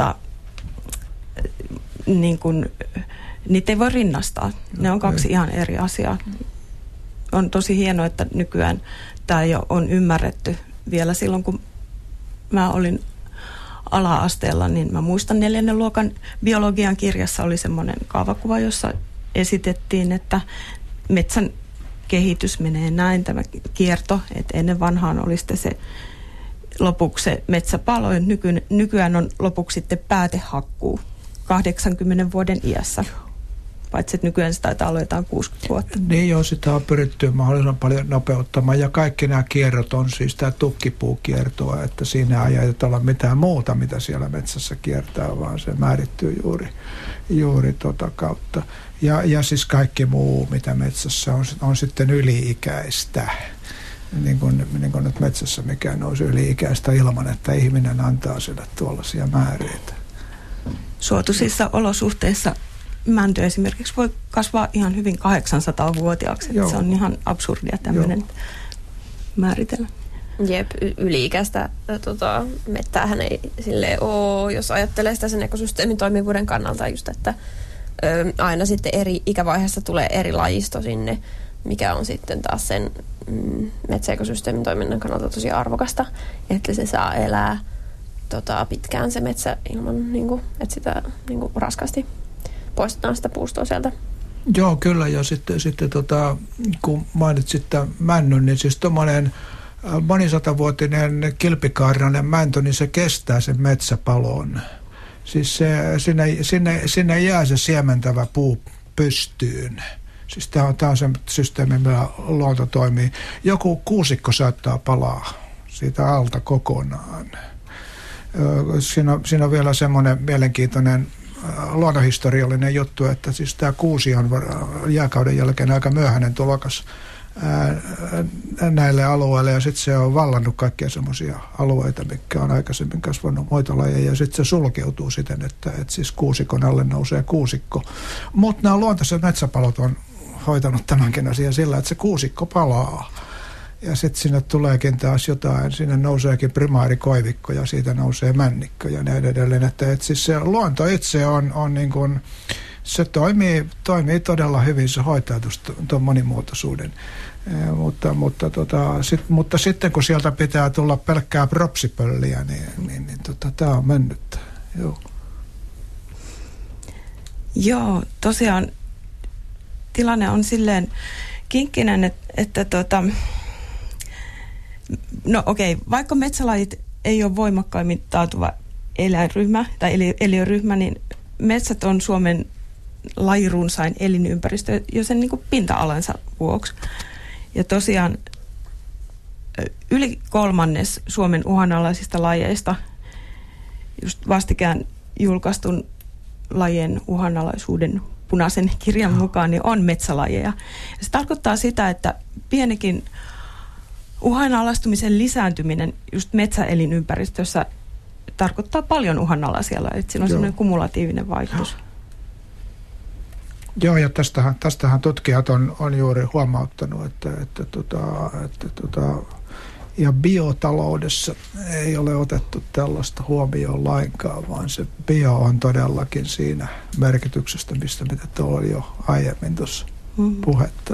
niin kuin, niitä ei voi rinnastaa. Ne on 2 ihan eri asiaa. On tosi hienoa, että nykyään tämä jo on ymmärretty. Vielä silloin, kun mä olin ala-asteella, niin mä muistan 4. luokan biologian kirjassa oli semmoinen kaavakuva, jossa esitettiin, että metsän kehitys menee näin, tämä kierto, että ennen vanhaan oli sitten se lopuksi se metsäpalo, ja nykyään on lopuksi sitten päätehakkuu 80 vuoden iässä. Paitsi, että nykyään se taitaa olla jotain 60 vuotta. Niin joo, sitä on pyritty mahdollisimman paljon nopeuttamaan, ja kaikki nämä kierrot on siis tämä tukkipuukiertoa, että siinä ei ajatella mitään muuta, mitä siellä metsässä kiertää, vaan se määrittyy juuri kautta. Ja siis kaikki muu, mitä metsässä on sitten yli-ikäistä. Niin kuin nyt metsässä mikään olisi yli-ikäistä ilman, että ihminen antaa sille tuollaisia määreitä. Suotuisissa olosuhteissa mänty esimerkiksi voi kasvaa ihan hyvin 800-vuotiaaksi. Se on ihan absurdia tämmöinen määritelmä. Jep, yli-ikäistä mettäähän ei silleen ole, jos ajattelee sitä sen ekosysteemin toimivuuden kannalta just, että aina sitten eri ikävaiheessa tulee eri lajisto sinne, mikä on sitten taas sen metsäekosysteemin toiminnan kannalta tosi arvokasta, että se saa elää pitkään se metsä ilman, että sitä raskaasti poistetaan sitä puustoa sieltä. Joo, kyllä, ja sitten kun mainitsit tämän männyn, niin siis tuommoinen monisatavuotinen kilpikaarnainen mäntö, niin se kestää sen metsäpalon. Siis sinne jää se siementävä puu pystyyn. Siis tämä on se systeemi, millä luonto toimii. Joku kuusikko saattaa palaa siitä alta kokonaan. Siinä on vielä semmoinen mielenkiintoinen luonnonhistoriallinen juttu, että siis tämä kuusi on jääkauden jälkeen aika myöhäinen tulokas näille alueille, ja sitten se on vallannut kaikkia semmoisia alueita, mitkä on aikaisemmin kasvanut muita lajeja, ja sitten se sulkeutuu siten, että siis kuusikon alle nousee kuusikko. Mutta nämä luontaiset metsäpalot on hoitanut tämänkin asian sillä, että se kuusikko palaa. Ja sitten sinne tuleekin taas jotain, sinne nouseekin primaarikoivikko ja siitä nousee männikkö ja näin edelleen. Että siis se luonto itse on niin kuin, se toimii todella hyvin, se hoitaa tuon monimuotoisuuden. Mutta sitten kun sieltä pitää tulla pelkkää propsipölliä, niin tämä on mennyt. Joo, tosiaan tilanne on silleen kinkkinen, että no okei, vaikka metsälajit ei ole voimakkaimmin taantuva eläinryhmä tai eliöryhmä, niin metsät on Suomen lajirunsain elinympäristö jo sen niin kuin pinta-alansa vuoksi. Ja tosiaan yli 1/3 Suomen uhanalaisista lajeista just vastikään julkaistun lajien uhanalaisuuden punaisen kirjan mukaan niin on metsälajeja. Ja se tarkoittaa sitä, että pienikin uhanalaistumisen lisääntyminen just metsäelinympäristössä tarkoittaa paljon uhanalaisia lajeja. Siinä on sellainen kumulatiivinen vaikutus. Joo, ja tästähän tutkijat on juuri huomauttanut, että ja biotaloudessa ei ole otettu tällaista huomioon lainkaan, vaan se bio on todellakin siinä merkityksestä, mitä tuo oli jo aiemmin tuossa puhetta,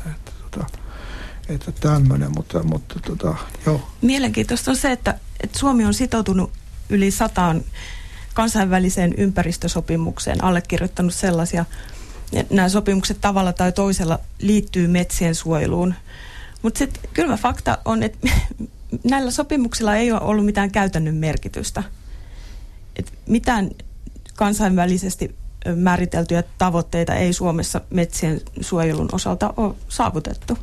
että tämmöinen, mutta joo. Mielenkiintoista on se, että Suomi on sitoutunut yli 100 kansainväliseen ympäristösopimukseen, allekirjoittanut sellaisia. Nämä sopimukset tavalla tai toisella liittyy metsien suojeluun. Mutta sitten kylmä fakta on, että näillä sopimuksilla ei ole ollut mitään käytännön merkitystä. Et mitään kansainvälisesti määriteltyjä tavoitteita ei Suomessa metsien suojelun osalta ole saavutettu.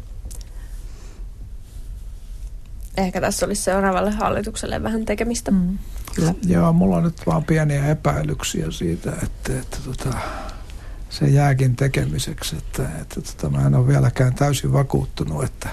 Ehkä tässä olisi seuraavalle hallitukselle vähän tekemistä. Kyllä. Joo, mulla on nyt vaan pieniä epäilyksiä siitä, että se jääkin tekemiseksi, että mä en ole vieläkään täysin vakuuttunut, että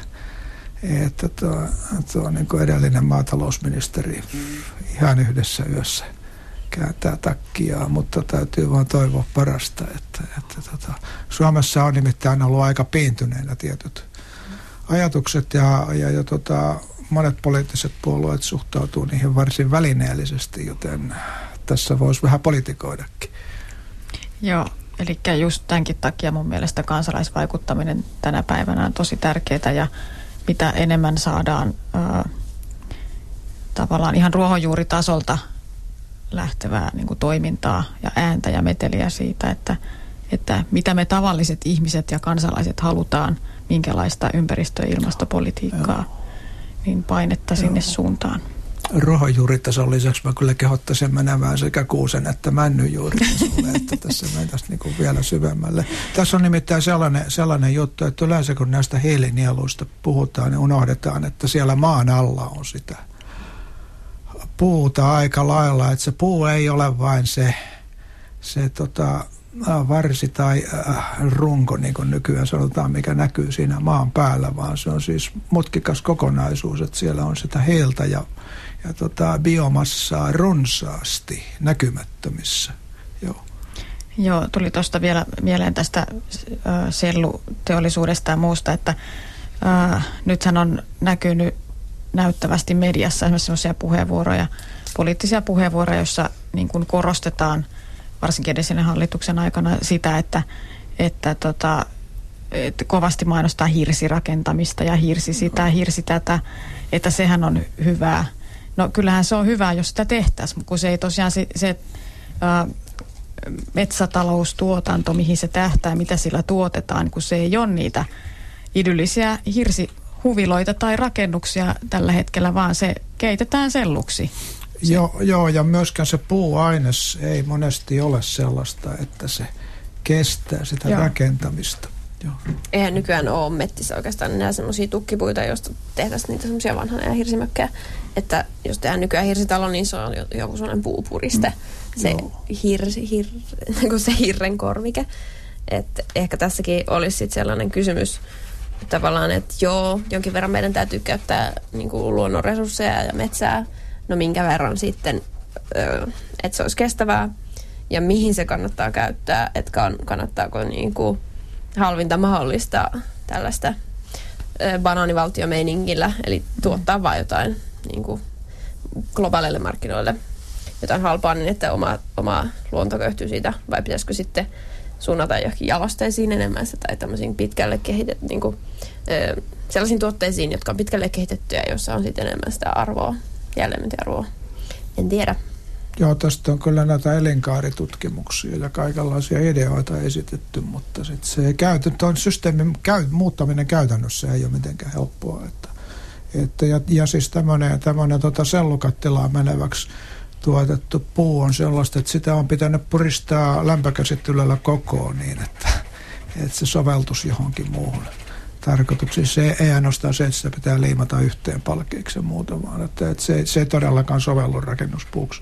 tuo niin kuin edellinen maatalousministeri ihan yhdessä yössä kääntää takkiaan, mutta täytyy vaan toivoa parasta, että Suomessa on nimittäin ollut aika piintyneenä tietyt ajatukset ja monet poliittiset puolueet suhtautuu niihin varsin välineellisesti, joten tässä voisi vähän politikoidakin. Joo. Eli just tämänkin takia mun mielestä kansalaisvaikuttaminen tänä päivänä on tosi tärkeää ja mitä enemmän saadaan tavallaan ihan ruohonjuuritasolta lähtevää niin kuin toimintaa ja ääntä ja meteliä siitä, että mitä me tavalliset ihmiset ja kansalaiset halutaan, minkälaista ympäristö- ja ilmastopolitiikkaa, niin painetta sinne suuntaan. Ruohonjuuritason lisäksi mä kyllä kehottaisin menemään sekä kuusen että männyjuuritasolle, että tässä mentäisiin niin kuin vielä syvemmälle. Tässä on nimittäin sellainen juttu, että yleensä kun näistä hiilinieluista puhutaan, niin unohdetaan, että siellä maan alla on sitä puuta aika lailla, että se puu ei ole vain se varsi tai runko, niin kuin nykyään sanotaan, mikä näkyy siinä maan päällä, vaan se on siis mutkikas kokonaisuus, että siellä on sitä hiiltä ja biomassaa runsaasti näkymättömissä. Joo, tuli tuosta vielä mieleen tästä selluteollisuudesta ja muusta, että nythän on näkynyt näyttävästi mediassa esimerkiksi sellaisia puheenvuoroja, poliittisia puheenvuoroja, joissa niin kuin korostetaan varsinkin edellisen hallituksen aikana sitä, että kovasti mainostaa hirsirakentamista ja hirsi sitä, hirsi tätä, että sehän on hyvää. No kyllähän se on hyvää, jos sitä tehtäisiin, mutta kun se ei tosiaan se metsätaloustuotanto, mihin se tähtää, mitä sillä tuotetaan, kun se ei ole niitä idyllisiä hirsihuviloita tai rakennuksia tällä hetkellä, vaan se keitetään selluksi. Joo, ja myöskään se puuaines ei monesti ole sellaista, että se kestää sitä rakentamista. Joo. Eihän nykyään ole metsissä oikeastaan enää semmoisia tukkipuita, joista tehtäisiin niitä semmoisia vanhania hirsimökkejä. Että jos tehdään nykyään hirsitalo, niin se on joku sellainen puupuriste. Se se hirren korvike. Että ehkä tässäkin olisi sitten sellainen kysymys tavallaan, että joo, jonkin verran meidän täytyy käyttää niin kuin luonnon resursseja ja metsää, no minkä verran sitten, että se olisi kestävää ja mihin se kannattaa käyttää, että kannattaako niin kuin halvinta mahdollista tällaista banaanivaltiomeiningillä, eli tuottaa vain jotain niin kuin globaaleille markkinoille jotain halpaa niin, että oma luonto köyhtyy siitä, vai pitäisikö sitten suunnata johonkin jalosteisiin enemmän tai tämmöisiin pitkälle kehitetty, niin kuin, sellaisiin tuotteisiin, jotka on pitkälle kehitettyjä, joissa on sitten enemmän sitä arvoa, jälleenmyyntiarvoa. En tiedä. Joo, tästä on kyllä näitä elinkaaritutkimuksia ja kaikenlaisia ideoita esitetty, mutta sitten se tuon systeemin muuttaminen käytännössä ei ole mitenkään helppoa. Ja siis tämmöinen sellukattilaan meneväksi tuotettu puu on sellaista, että sitä on pitänyt puristaa lämpökäsittelyllä kokoon niin, että se soveltuisi johonkin muuhun tarkoituksiin. Se ei ainoastaan se, että sitä pitää liimata yhteen palkeiksi ja muuta, vaan että se ei todellakaan sovellu rakennuspuuksi.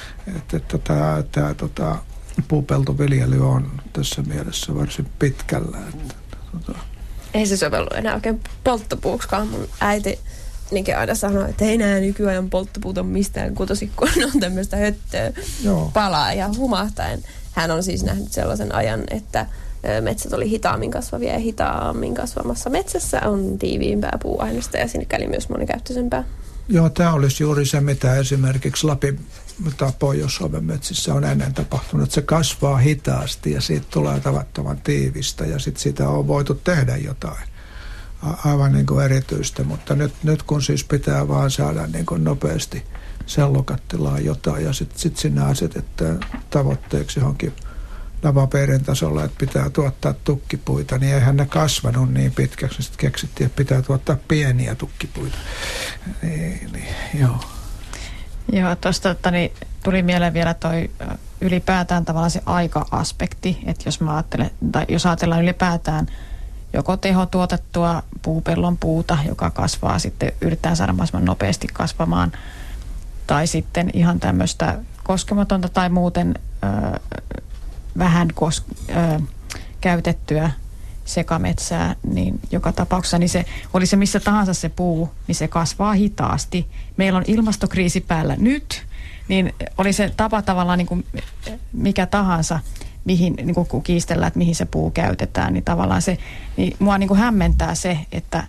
Tämä puupeltoviljely on tässä mielessä varsin pitkällä. Ei se sovellu enää oikein polttopuuksikaan. Mun äiti niinkin aina sanoi, että ei näe nykyajan polttopuuta mistään kutosi, kun on tämmöistä höttöä palaa ja humahtaen. Hän on siis nähnyt sellaisen ajan, että metsät oli hitaammin kasvavia ja hitaammin kasvamassa metsässä on tiiviimpää puuainesta ja sinne käli myös monikäyttöisempää. Joo, tämä olisi juuri se, mitä esimerkiksi Lapin tai Pohjois-Suomen metsissä on ennen tapahtunut. Että se kasvaa hitaasti ja siitä tulee tavattoman tiivistä ja sitten siitä on voitu tehdä jotain aivan niin kuin erityistä. Mutta nyt kun siis pitää vaan saada niin kuin nopeasti sellukattilaan jotain ja sitten sinne asetetaan tavoitteeksi johonkin napapiirin tasolla, että pitää tuottaa tukkipuita, niin eihän ne kasvanut niin pitkäksi. Sitten keksittiin, että pitää tuottaa pieniä tukkipuita. Joo. Joo, tuosta tuli mieleen vielä toi ylipäätään tavallaan se aika-aspekti, että jos ajatellaan ylipäätään joko tehotuotettua puupellon puuta, joka kasvaa sitten, yritetään saada mahdollisimman nopeasti kasvamaan, tai sitten ihan tämmöistä koskematonta tai muuten vähän käytettyä sekametsää, niin joka tapauksessa niin se, oli se missä tahansa se puu, niin se kasvaa hitaasti. Meillä on ilmastokriisi päällä nyt, niin oli se tapa tavallaan niin kuin mikä tahansa, mihin, niin kuin kun kiistellään, että mihin se puu käytetään, niin tavallaan se, niin mua niin kuin hämmentää se, että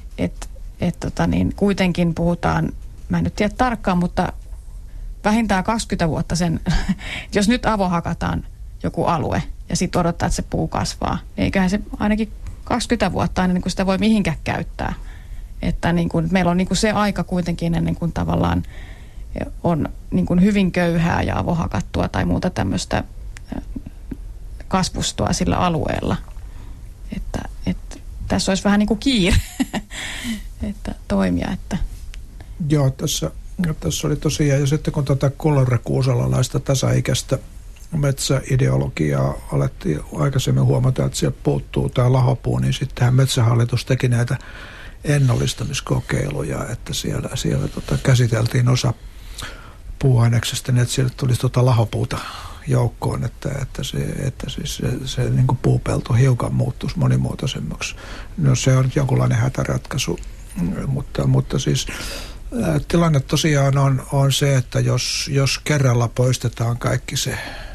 kuitenkin puhutaan, mä en nyt tiedä tarkkaan, mutta vähintään 20 vuotta sen, jos nyt avohakataan joku alue ja sitten odottaa, että se puu kasvaa, niin eiköhän se ainakin 20 vuotta ennen kuin sitä voi mihinkään käyttää. Että niin kuin, meillä on niin kuin se aika kuitenkin ennen kuin tavallaan on niin kuin hyvin köyhää ja avohakattua tai muuta tämmöistä kasvustoa sillä alueella. Että tässä olisi vähän niin kuin kiire että toimia. Että. Joo, tässä oli tosiaan, ja sitten kun kolorekuusalalaista tasaikäistä metsäideologiaa alettiin aikaisemmin huomata, että sieltä puuttuu tämä lahopuu, niin sittenhän Metsähallitus teki näitä ennollistamiskokeiluja, että siellä käsiteltiin osa puuaineksesta, niin että sieltä tulisi lahopuuta joukkoon, että se niin kuin puupelto hiukan muuttuisi monimuotoisemmaksi. No se on jonkunlainen hätäratkaisu, mutta siis tilanne tosiaan on se, että jos kerralla poistetaan kaikki se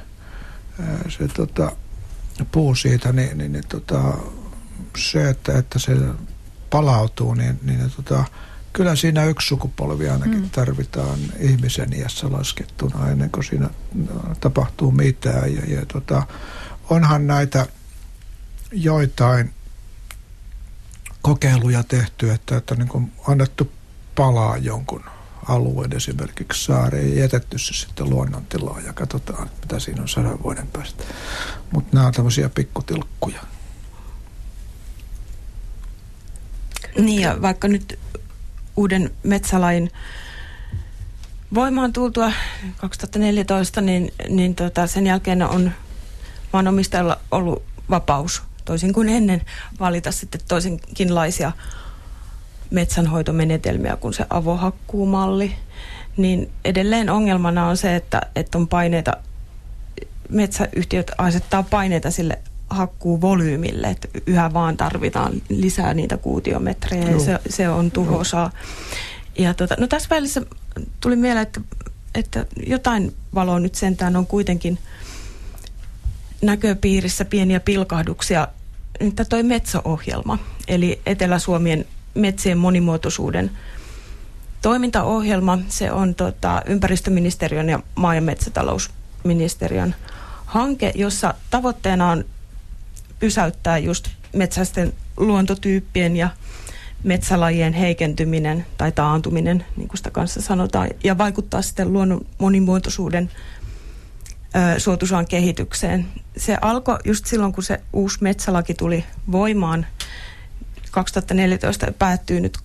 puu siitä, niin se, että se palautuu, niin kyllä siinä yksi sukupolvi ainakin tarvitaan ihmisen iässä laskettuna ennen kuin siinä tapahtuu mitään. Onhan näitä joitain kokeiluja tehty, että niin kuin annettu palaa jonkun alueen, esimerkiksi saareen, ja jätetty se sitten luonnontilaan ja katsotaan, mitä siinä on 100 vuoden päästä. Mutta nämä on tämmöisiä pikkutilkkuja. Niin, ja vaikka nyt uuden metsälain voimaan tultua 2014, niin sen jälkeen on maanomistajalla ollut vapaus, toisin kuin ennen, valita sitten toisenkinlaisia metsänhoitomenetelmiä kuin se avohakkuumalli, niin edelleen ongelmana on se, että on paineita, metsäyhtiöt asettaa paineita sille hakkuuvolyymille, että yhä vaan tarvitaan lisää niitä kuutiometrejä ja se on tuhoisaa. Ja no tässä välissä tuli mieleen, että jotain valoa nyt sentään on kuitenkin näköpiirissä, pieniä pilkahduksia. Nyt toi Metso-ohjelma, eli Etelä-Suomen metsien monimuotoisuuden toimintaohjelma, se on ympäristöministeriön ja maa- ja metsätalousministeriön hanke, jossa tavoitteena on pysäyttää just metsäisten luontotyyppien ja metsälajien heikentyminen tai taantuminen, niin kuin sitä kanssa sanotaan, ja vaikuttaa sitten luonnon monimuotoisuuden suotuisaan kehitykseen. Se alkoi just silloin, kun se uusi metsälaki tuli voimaan 2014 ja päättyy nyt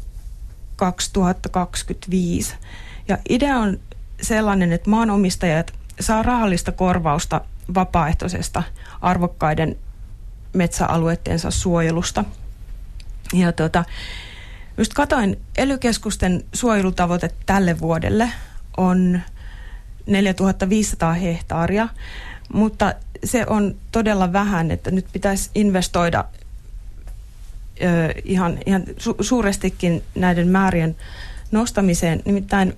2025. Ja idea on sellainen, että maanomistajat saa rahallista korvausta vapaaehtoisesta arvokkaiden metsäalueittensa suojelusta. Ja just katoin, ELY-keskusten suojelutavoite tälle vuodelle on 4500 hehtaaria, mutta se on todella vähän, että nyt pitäisi investoida ihan suurestikin näiden määrien nostamiseen. Nimittäin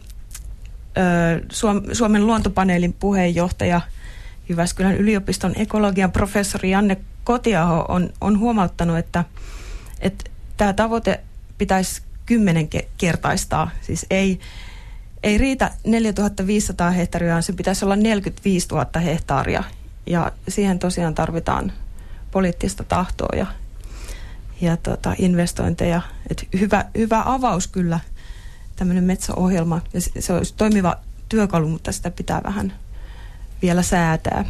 Suomen luontopaneelin puheenjohtaja, Jyväskylän yliopiston ekologian professori Janne Kotiaho on huomauttanut, että tämä tavoite pitäisi 10-kertaistaa. Siis ei riitä 4500 hehtaaria, vaan se pitäisi olla 45 000 hehtaaria. Ja siihen tosiaan tarvitaan poliittista tahtoa ja investointeja. Et hyvä avaus kyllä, tämmöinen metsäohjelma. Ja se olisi toimiva työkalu, mutta sitä pitää vähän vielä säätää.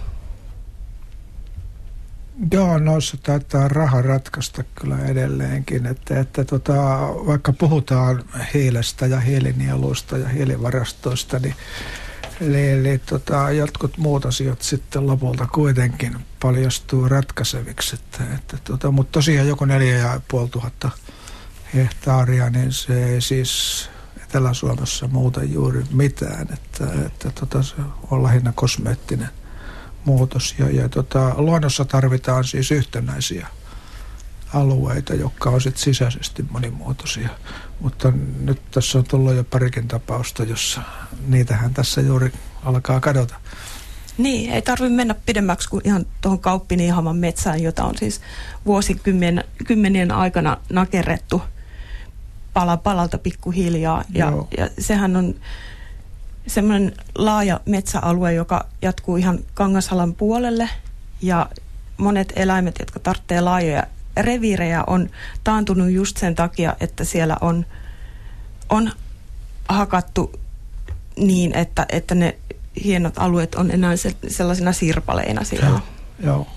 Joo, noissa taitaa raha ratkaista kyllä edelleenkin, että vaikka puhutaan hiilestä ja hiilinieluista ja hiilivarastoista, niin eli jotkut muut asiat sitten lopulta kuitenkin paljastuu ratkaiseviksi. Mutta tosiaan joku 4500 hehtaaria, niin se ei siis Etelä-Suomessa muuta juuri mitään, että se on lähinnä kosmeettinen muutos. Ja luonnossa tarvitaan siis yhtenäisiä alueita, jotka on sitten sisäisesti monimuotoisia. Mutta nyt tässä on tullut jo parikin tapausta, jossa niitähän tässä juuri alkaa kadota. Niin, ei tarvitse mennä pidemmäksi kuin ihan tuohon Kauppiniihaman metsään, jota on siis vuosikymmenien aikana nakerrettu pala palalta pikkuhiljaa. Ja sehän on semmoinen laaja metsäalue, joka jatkuu ihan Kangashalan puolelle, ja monet eläimet, jotka tarvitsee laajoja reviirejä, on taantunut just sen takia, että siellä on hakattu niin, että ne hienot alueet on enää sellaisena sirpaleina siellä. Joo.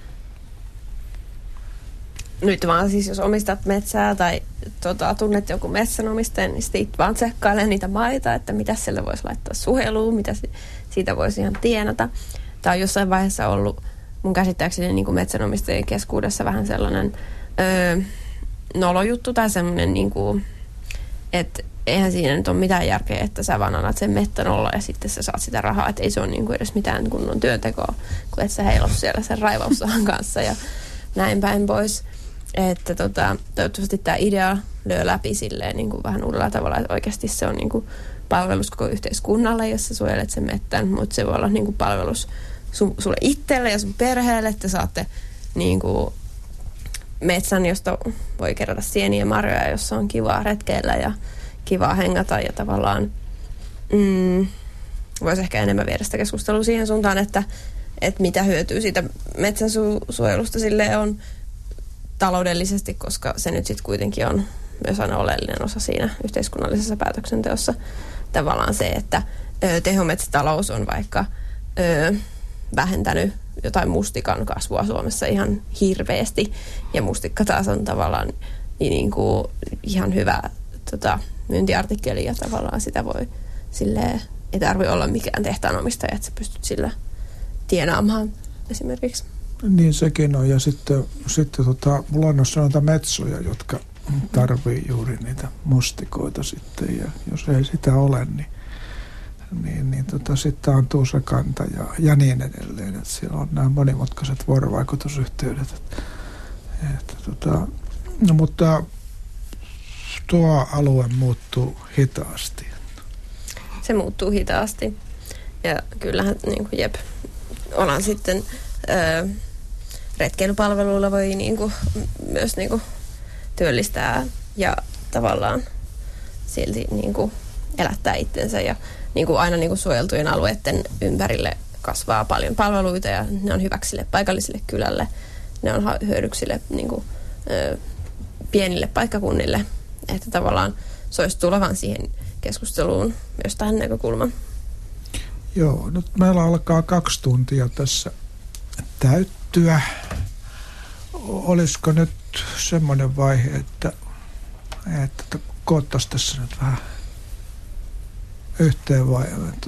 Nyt vaan siis, jos omistat metsää tai tunnet joku metsänomistajan, niin sitten vaan tsekkailee niitä maita, että mitä siellä voisi laittaa suojeluun, mitä siitä voisi ihan tienata. Tämä on jossain vaiheessa ollut mun käsittääkseni niin kuin metsänomistajien keskuudessa vähän sellainen nolojuttu tai semmoinen, niin kuin, että eihän siinä nyt ole mitään järkeä, että sä vaan annat sen mettän olla ja sitten sä saat sitä rahaa, että ei se ole niin kuin edes mitään kunnon työntekoa, kun et sä heilu siellä sen raivaussahan kanssa ja näin päin pois. Että toivottavasti tämä idea lyö läpi silleen niin kuin vähän uudella tavalla, että oikeasti se on niin kuin palvelus koko yhteiskunnalle, jos sä suojelet sen mettän, mutta se voi olla niin kuin palvelus sulle itselle ja sun perheelle, että saatte niin kuin metsän, josta voi kerätä sieniä ja marjoja, jossa on kivaa retkeillä ja kivaa hengata ja tavallaan voisi ehkä enemmän viedä sitä keskustelua siihen suuntaan, että mitä hyötyä siitä metsän suojelusta silleen on taloudellisesti, koska se nyt sitten kuitenkin on myös aina oleellinen osa siinä yhteiskunnallisessa päätöksenteossa. Tavallaan se, että tehometsätalous on vaikka vähentänyt jotain mustikan kasvua Suomessa ihan hirveästi, ja mustikka taas on tavallaan niin kuin ihan hyvä myyntiartikkeli, ja tavallaan sitä voi silleen, ei tarvitse olla mikään tehtaanomistaja, että sä pystyt sillä tienaamaan esimerkiksi. Niin sekin on, ja sitten luonnossa on näitä metsoja, jotka tarvii juuri niitä mustikoita sitten, ja jos ei sitä ole, sitten taantuu se kanta ja niin edelleen. Että siellä on nämä monimutkaiset vuorovaikutusyhteydet. Mutta tuo alue muuttuu hitaasti. Se muuttuu hitaasti. Ja kyllähän niin kuin ollaan sitten retkeilypalveluilla voi myös työllistää ja tavallaan silti elättää itsensä. Ja aina suojeltujen alueiden ympärille kasvaa paljon palveluita ja ne on hyväksi sille paikalliselle kylälle. Ne on hyödyksi sille pienille paikkakunnille. Että tavallaan se olisi tulevan siihen keskusteluun myös tähän näkökulmaan. Joo, nyt meillä alkaa 2 tuntia tässä täyttyä. Olisiko nyt semmoinen vaihe, että koottaisiin tässä nyt vähän yhteen vai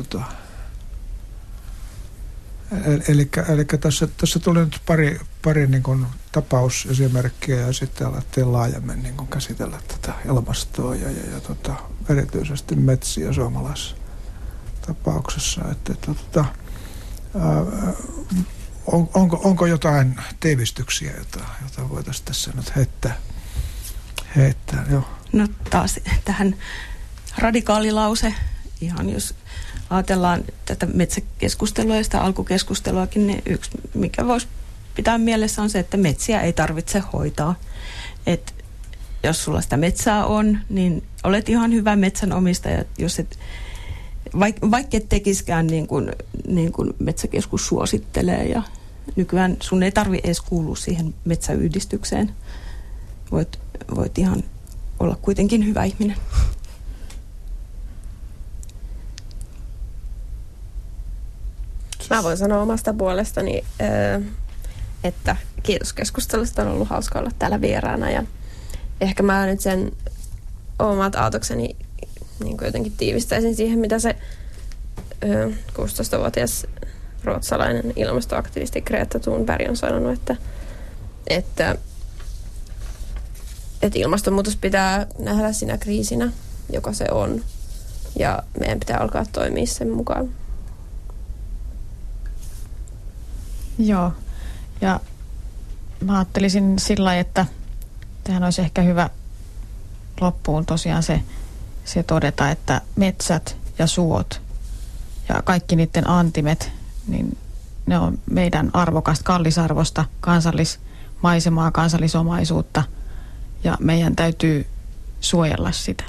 eli tässä tuli nyt pari niin kuin tapausesimerkkiä ja sitten alettiin laajemmin niin kuin käsitellä tätä ilmastoa ja erityisesti metsiä suomalaisessa tapauksessa. Onko jotain tiivistyksiä, jota voitaisiin tässä nyt heittää? Joo. No taas tähän radikaalilause, ihan jos ajatellaan tätä metsäkeskustelua ja sitä alkukeskusteluakin, niin yksi, mikä voisi pitää mielessä on se, että metsiä ei tarvitse hoitaa. Et jos sulla sitä metsää on, niin olet ihan hyvä metsänomistaja, jos et vaikka et tekisikään niin kuin metsäkeskus suosittelee ja nykyään sun ei tarvitse edes kuulua siihen metsäyhdistykseen. Voit ihan olla kuitenkin hyvä ihminen. Mä voin sanoa omasta puolestani, että kiitos keskustelusta, on ollut hauska olla täällä vieraana ja ehkä mä nyt sen omat aatokseni niin jotenkin tiivistäisin siihen, mitä se 16-vuotias ruotsalainen ilmastoaktivisti Greta Thunberg on sanonut, että ilmastonmuutos pitää nähdä siinä kriisinä, joka se on, ja meidän pitää alkaa toimia sen mukaan. Joo, ja mä ajattelisin sillä lailla, että tähän olisi ehkä hyvä loppuun tosiaan se todeta, että metsät ja suot ja kaikki niiden antimet, niin ne on meidän arvokasta, kallisarvosta kansallismaisemaa, kansallisomaisuutta ja meidän täytyy suojella sitä.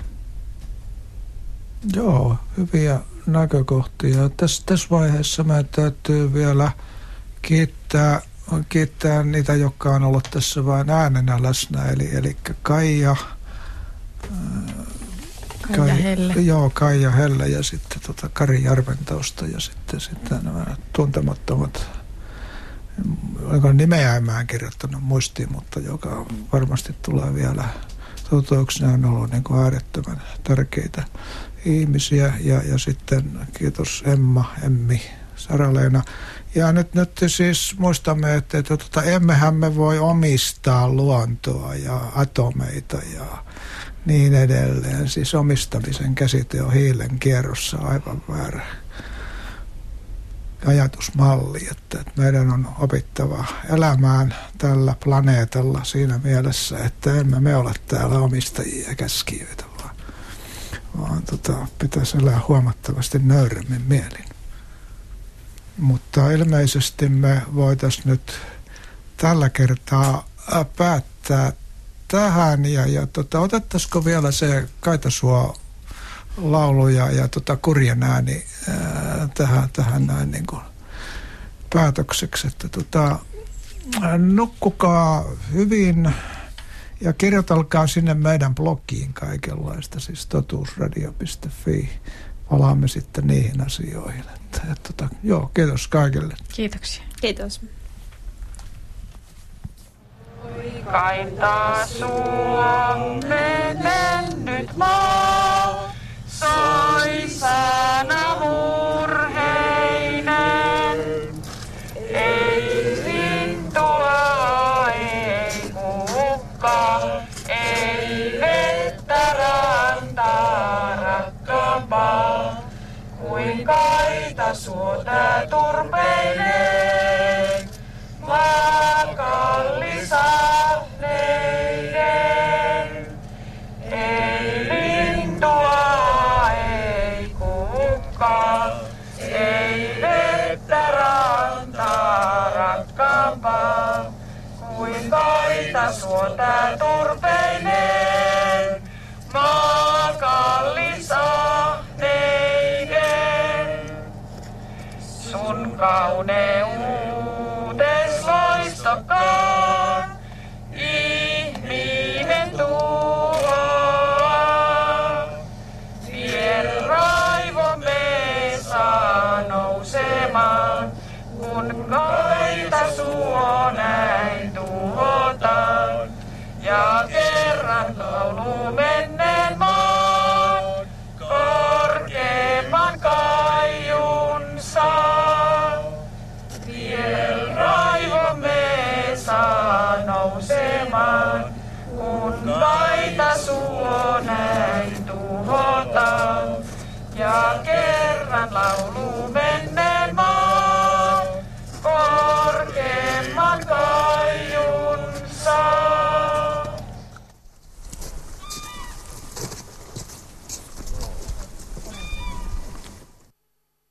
Joo, hyviä näkökohtia. Tässä vaiheessa meidän täytyy vielä kiittää niitä, jotka on ollut tässä vain äänenä läsnä, eli Kaija Helle. Joo, Kaija Helle ja sitten Kari Järventausta ja sitten nämä tuntemattomat, oliko nimeä mä en kirjoittanut muistiin, mutta joka varmasti tulee vielä tutuiksi. Ne on ollut niin kuin äärettömän tärkeitä ihmisiä ja sitten kiitos Emmi, Sara-Leena. Ja nyt siis muistamme, että emmehän me voi omistaa luontoa ja atomeita ja niin edelleen. Siis omistamisen käsite on hiilen kierrossa aivan väärä ajatusmalli, että meidän on opittava elämään tällä planeetalla siinä mielessä, että emme me ole täällä omistajia ja käskijöitä, vaan pitäisi elää huomattavasti nöyremmin mielin. Mutta ilmeisesti me voitaisiin nyt tällä kertaa päättää tähän ja otettaisiko vielä se Kaitasuo laulu ja kurjen ääni tähän näin niin kuin päätökseksi, että nukkukaa hyvin ja kirjoitelkaa sinne meidän blogiin kaikenlaista, siis totuusradio.fi. Palaamme sitten niihin asioihin. Joo, kiitos kaikille. Kiitoksia. Kiitos. Kainta Suomen mennyt maa, soi sana murheinen. Ei lintua, ei kukka, ei vettä rantaa rakkaampaa. Kuinka suota turpeinen, maan kallisahneinen. Ei lintua, ei kukkaa, ei vettä rantaa rakkaampaa kuin kaita suota turpeinen, maan kallisahneinen. Sun kauneutes loistokaan ihminen tuhoaa. Vien raivomme saa nousemaan, kun kaita suo näin tuhotaan. Ja kerran laulu menneen maan korkeimman kaiun saa. Vie